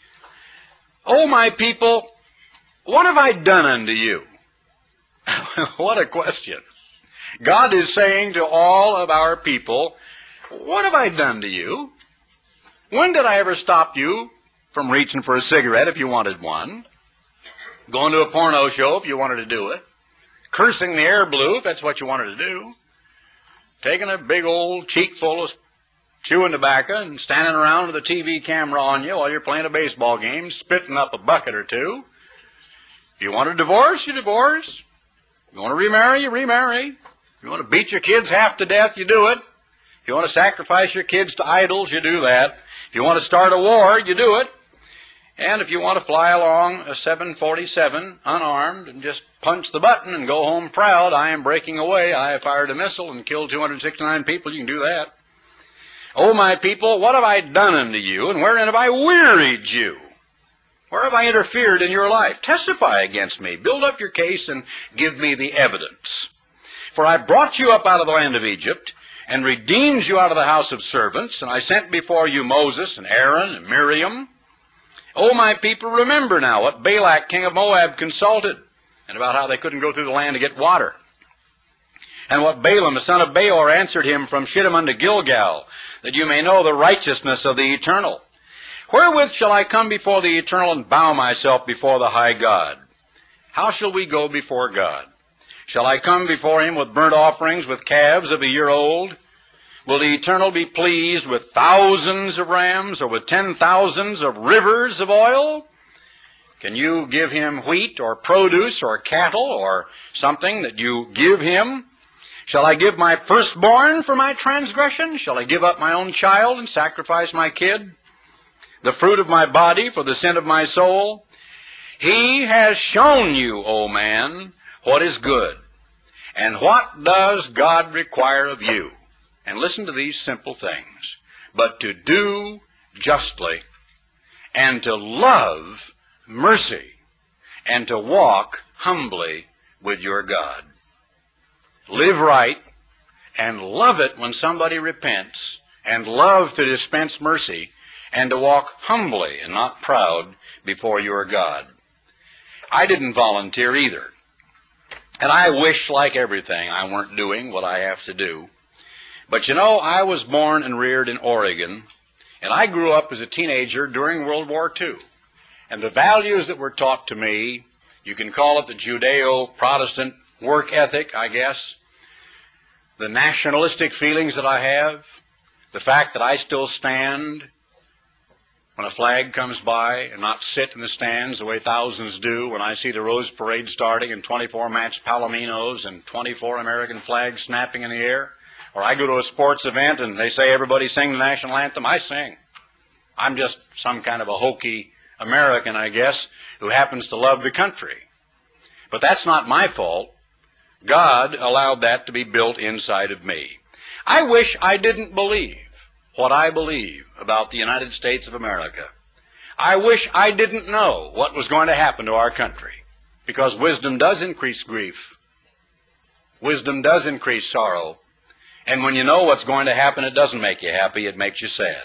"O my people, what have I done unto you?" What a question. God is saying to all of our people, what have I done to you? When did I ever stop you from reaching for a cigarette if you wanted one? Going to a porno show if you wanted to do it? Cursing the air blue if that's what you wanted to do? Taking a big old cheek full of chewing tobacco and standing around with a TV camera on you while you're playing a baseball game, spitting up a bucket or two? If you want to divorce, you divorce. If you want to remarry, you remarry. If you want to beat your kids half to death, you do it. If you want to sacrifice your kids to idols, you do that. If you want to start a war, you do it. And if you want to fly along a 747 unarmed and just punch the button and go home proud, I am breaking away, I have fired a missile and killed 269 people, you can do that. "O my people, what have I done unto you, and wherein have I wearied you? Where have I interfered in your life? Testify against me, build up your case, and give me the evidence. For I brought you up out of the land of Egypt, and redeemed you out of the house of servants, and I sent before you Moses and Aaron and Miriam. O my people, remember now what Balak king of Moab consulted, and about how they couldn't go through the land to get water. And what Balaam the son of Beor answered him from Shittim unto Gilgal, that you may know the righteousness of the Eternal. Wherewith shall I come before the Eternal and bow myself before the high God? How shall we go before God? Shall I come before him with burnt offerings, with calves of a year old? Will the Eternal be pleased with thousands of rams, or with 10,000s of rivers of oil? Can you give him wheat, or produce, or cattle, or something that you give him? Shall I give my firstborn for my transgression? Shall I give up my own child and sacrifice my kid? The fruit of my body for the sin of my soul? He has shown you, O man, what is good. And what does God require of you? And listen to these simple things. But to do justly, and to love mercy, and to walk humbly with your God. Live right, and love it when somebody repents, and love to dispense mercy, and to walk humbly and not proud before your God. I didn't volunteer either. And I wish, like everything, I weren't doing what I have to do. But you know, I was born and reared in Oregon, and I grew up as a teenager during World War II. And the values that were taught to me, you can call it the Judeo-Protestant work ethic, I guess, the nationalistic feelings that I have, the fact that I still stand when a flag comes by and not sit in the stands the way thousands do when I see the Rose Parade starting and 24 matched palominos and 24 American flags snapping in the air. Or I go to a sports event and they say everybody sing the national anthem. I sing. I'm just some kind of a hokey American, I guess, who happens to love the country. But that's not my fault. God allowed that to be built inside of me. I wish I didn't believe what I believe about the United States of America. I wish I didn't know what was going to happen to our country, because wisdom does increase grief. Wisdom does increase sorrow. And when you know what's going to happen, it doesn't make you happy, it makes you sad.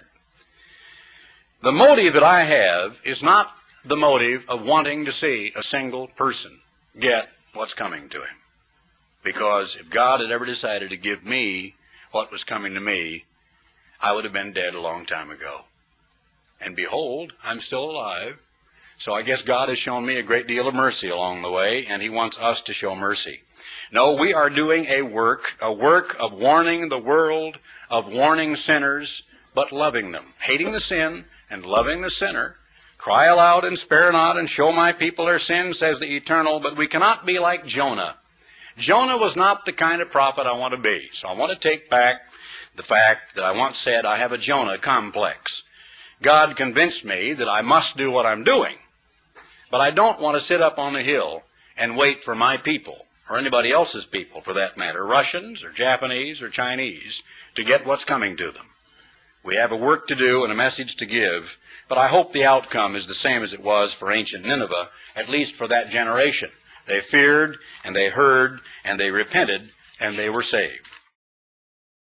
The motive that I have is not the motive of wanting to see a single person get what's coming to him. Because if God had ever decided to give me what was coming to me, I would have been dead a long time ago. And behold, I'm still alive. So I guess God has shown me a great deal of mercy along the way, and he wants us to show mercy. No, we are doing a work of warning the world, of warning sinners, but loving them, hating the sin, and loving the sinner. Cry aloud and spare not, and show my people their sins, says the Eternal. But we cannot be like Jonah. Jonah was not the kind of prophet I want to be. So I want to take back the fact that I once said I have a Jonah complex. God convinced me that I must do what I'm doing. But I don't want to sit up on the hill and wait for my people, or anybody else's people for that matter, Russians or Japanese or Chinese, to get what's coming to them. We have a work to do and a message to give, but I hope the outcome is the same as it was for ancient Nineveh, at least for that generation. They feared, and they heard, and they repented, and they were saved.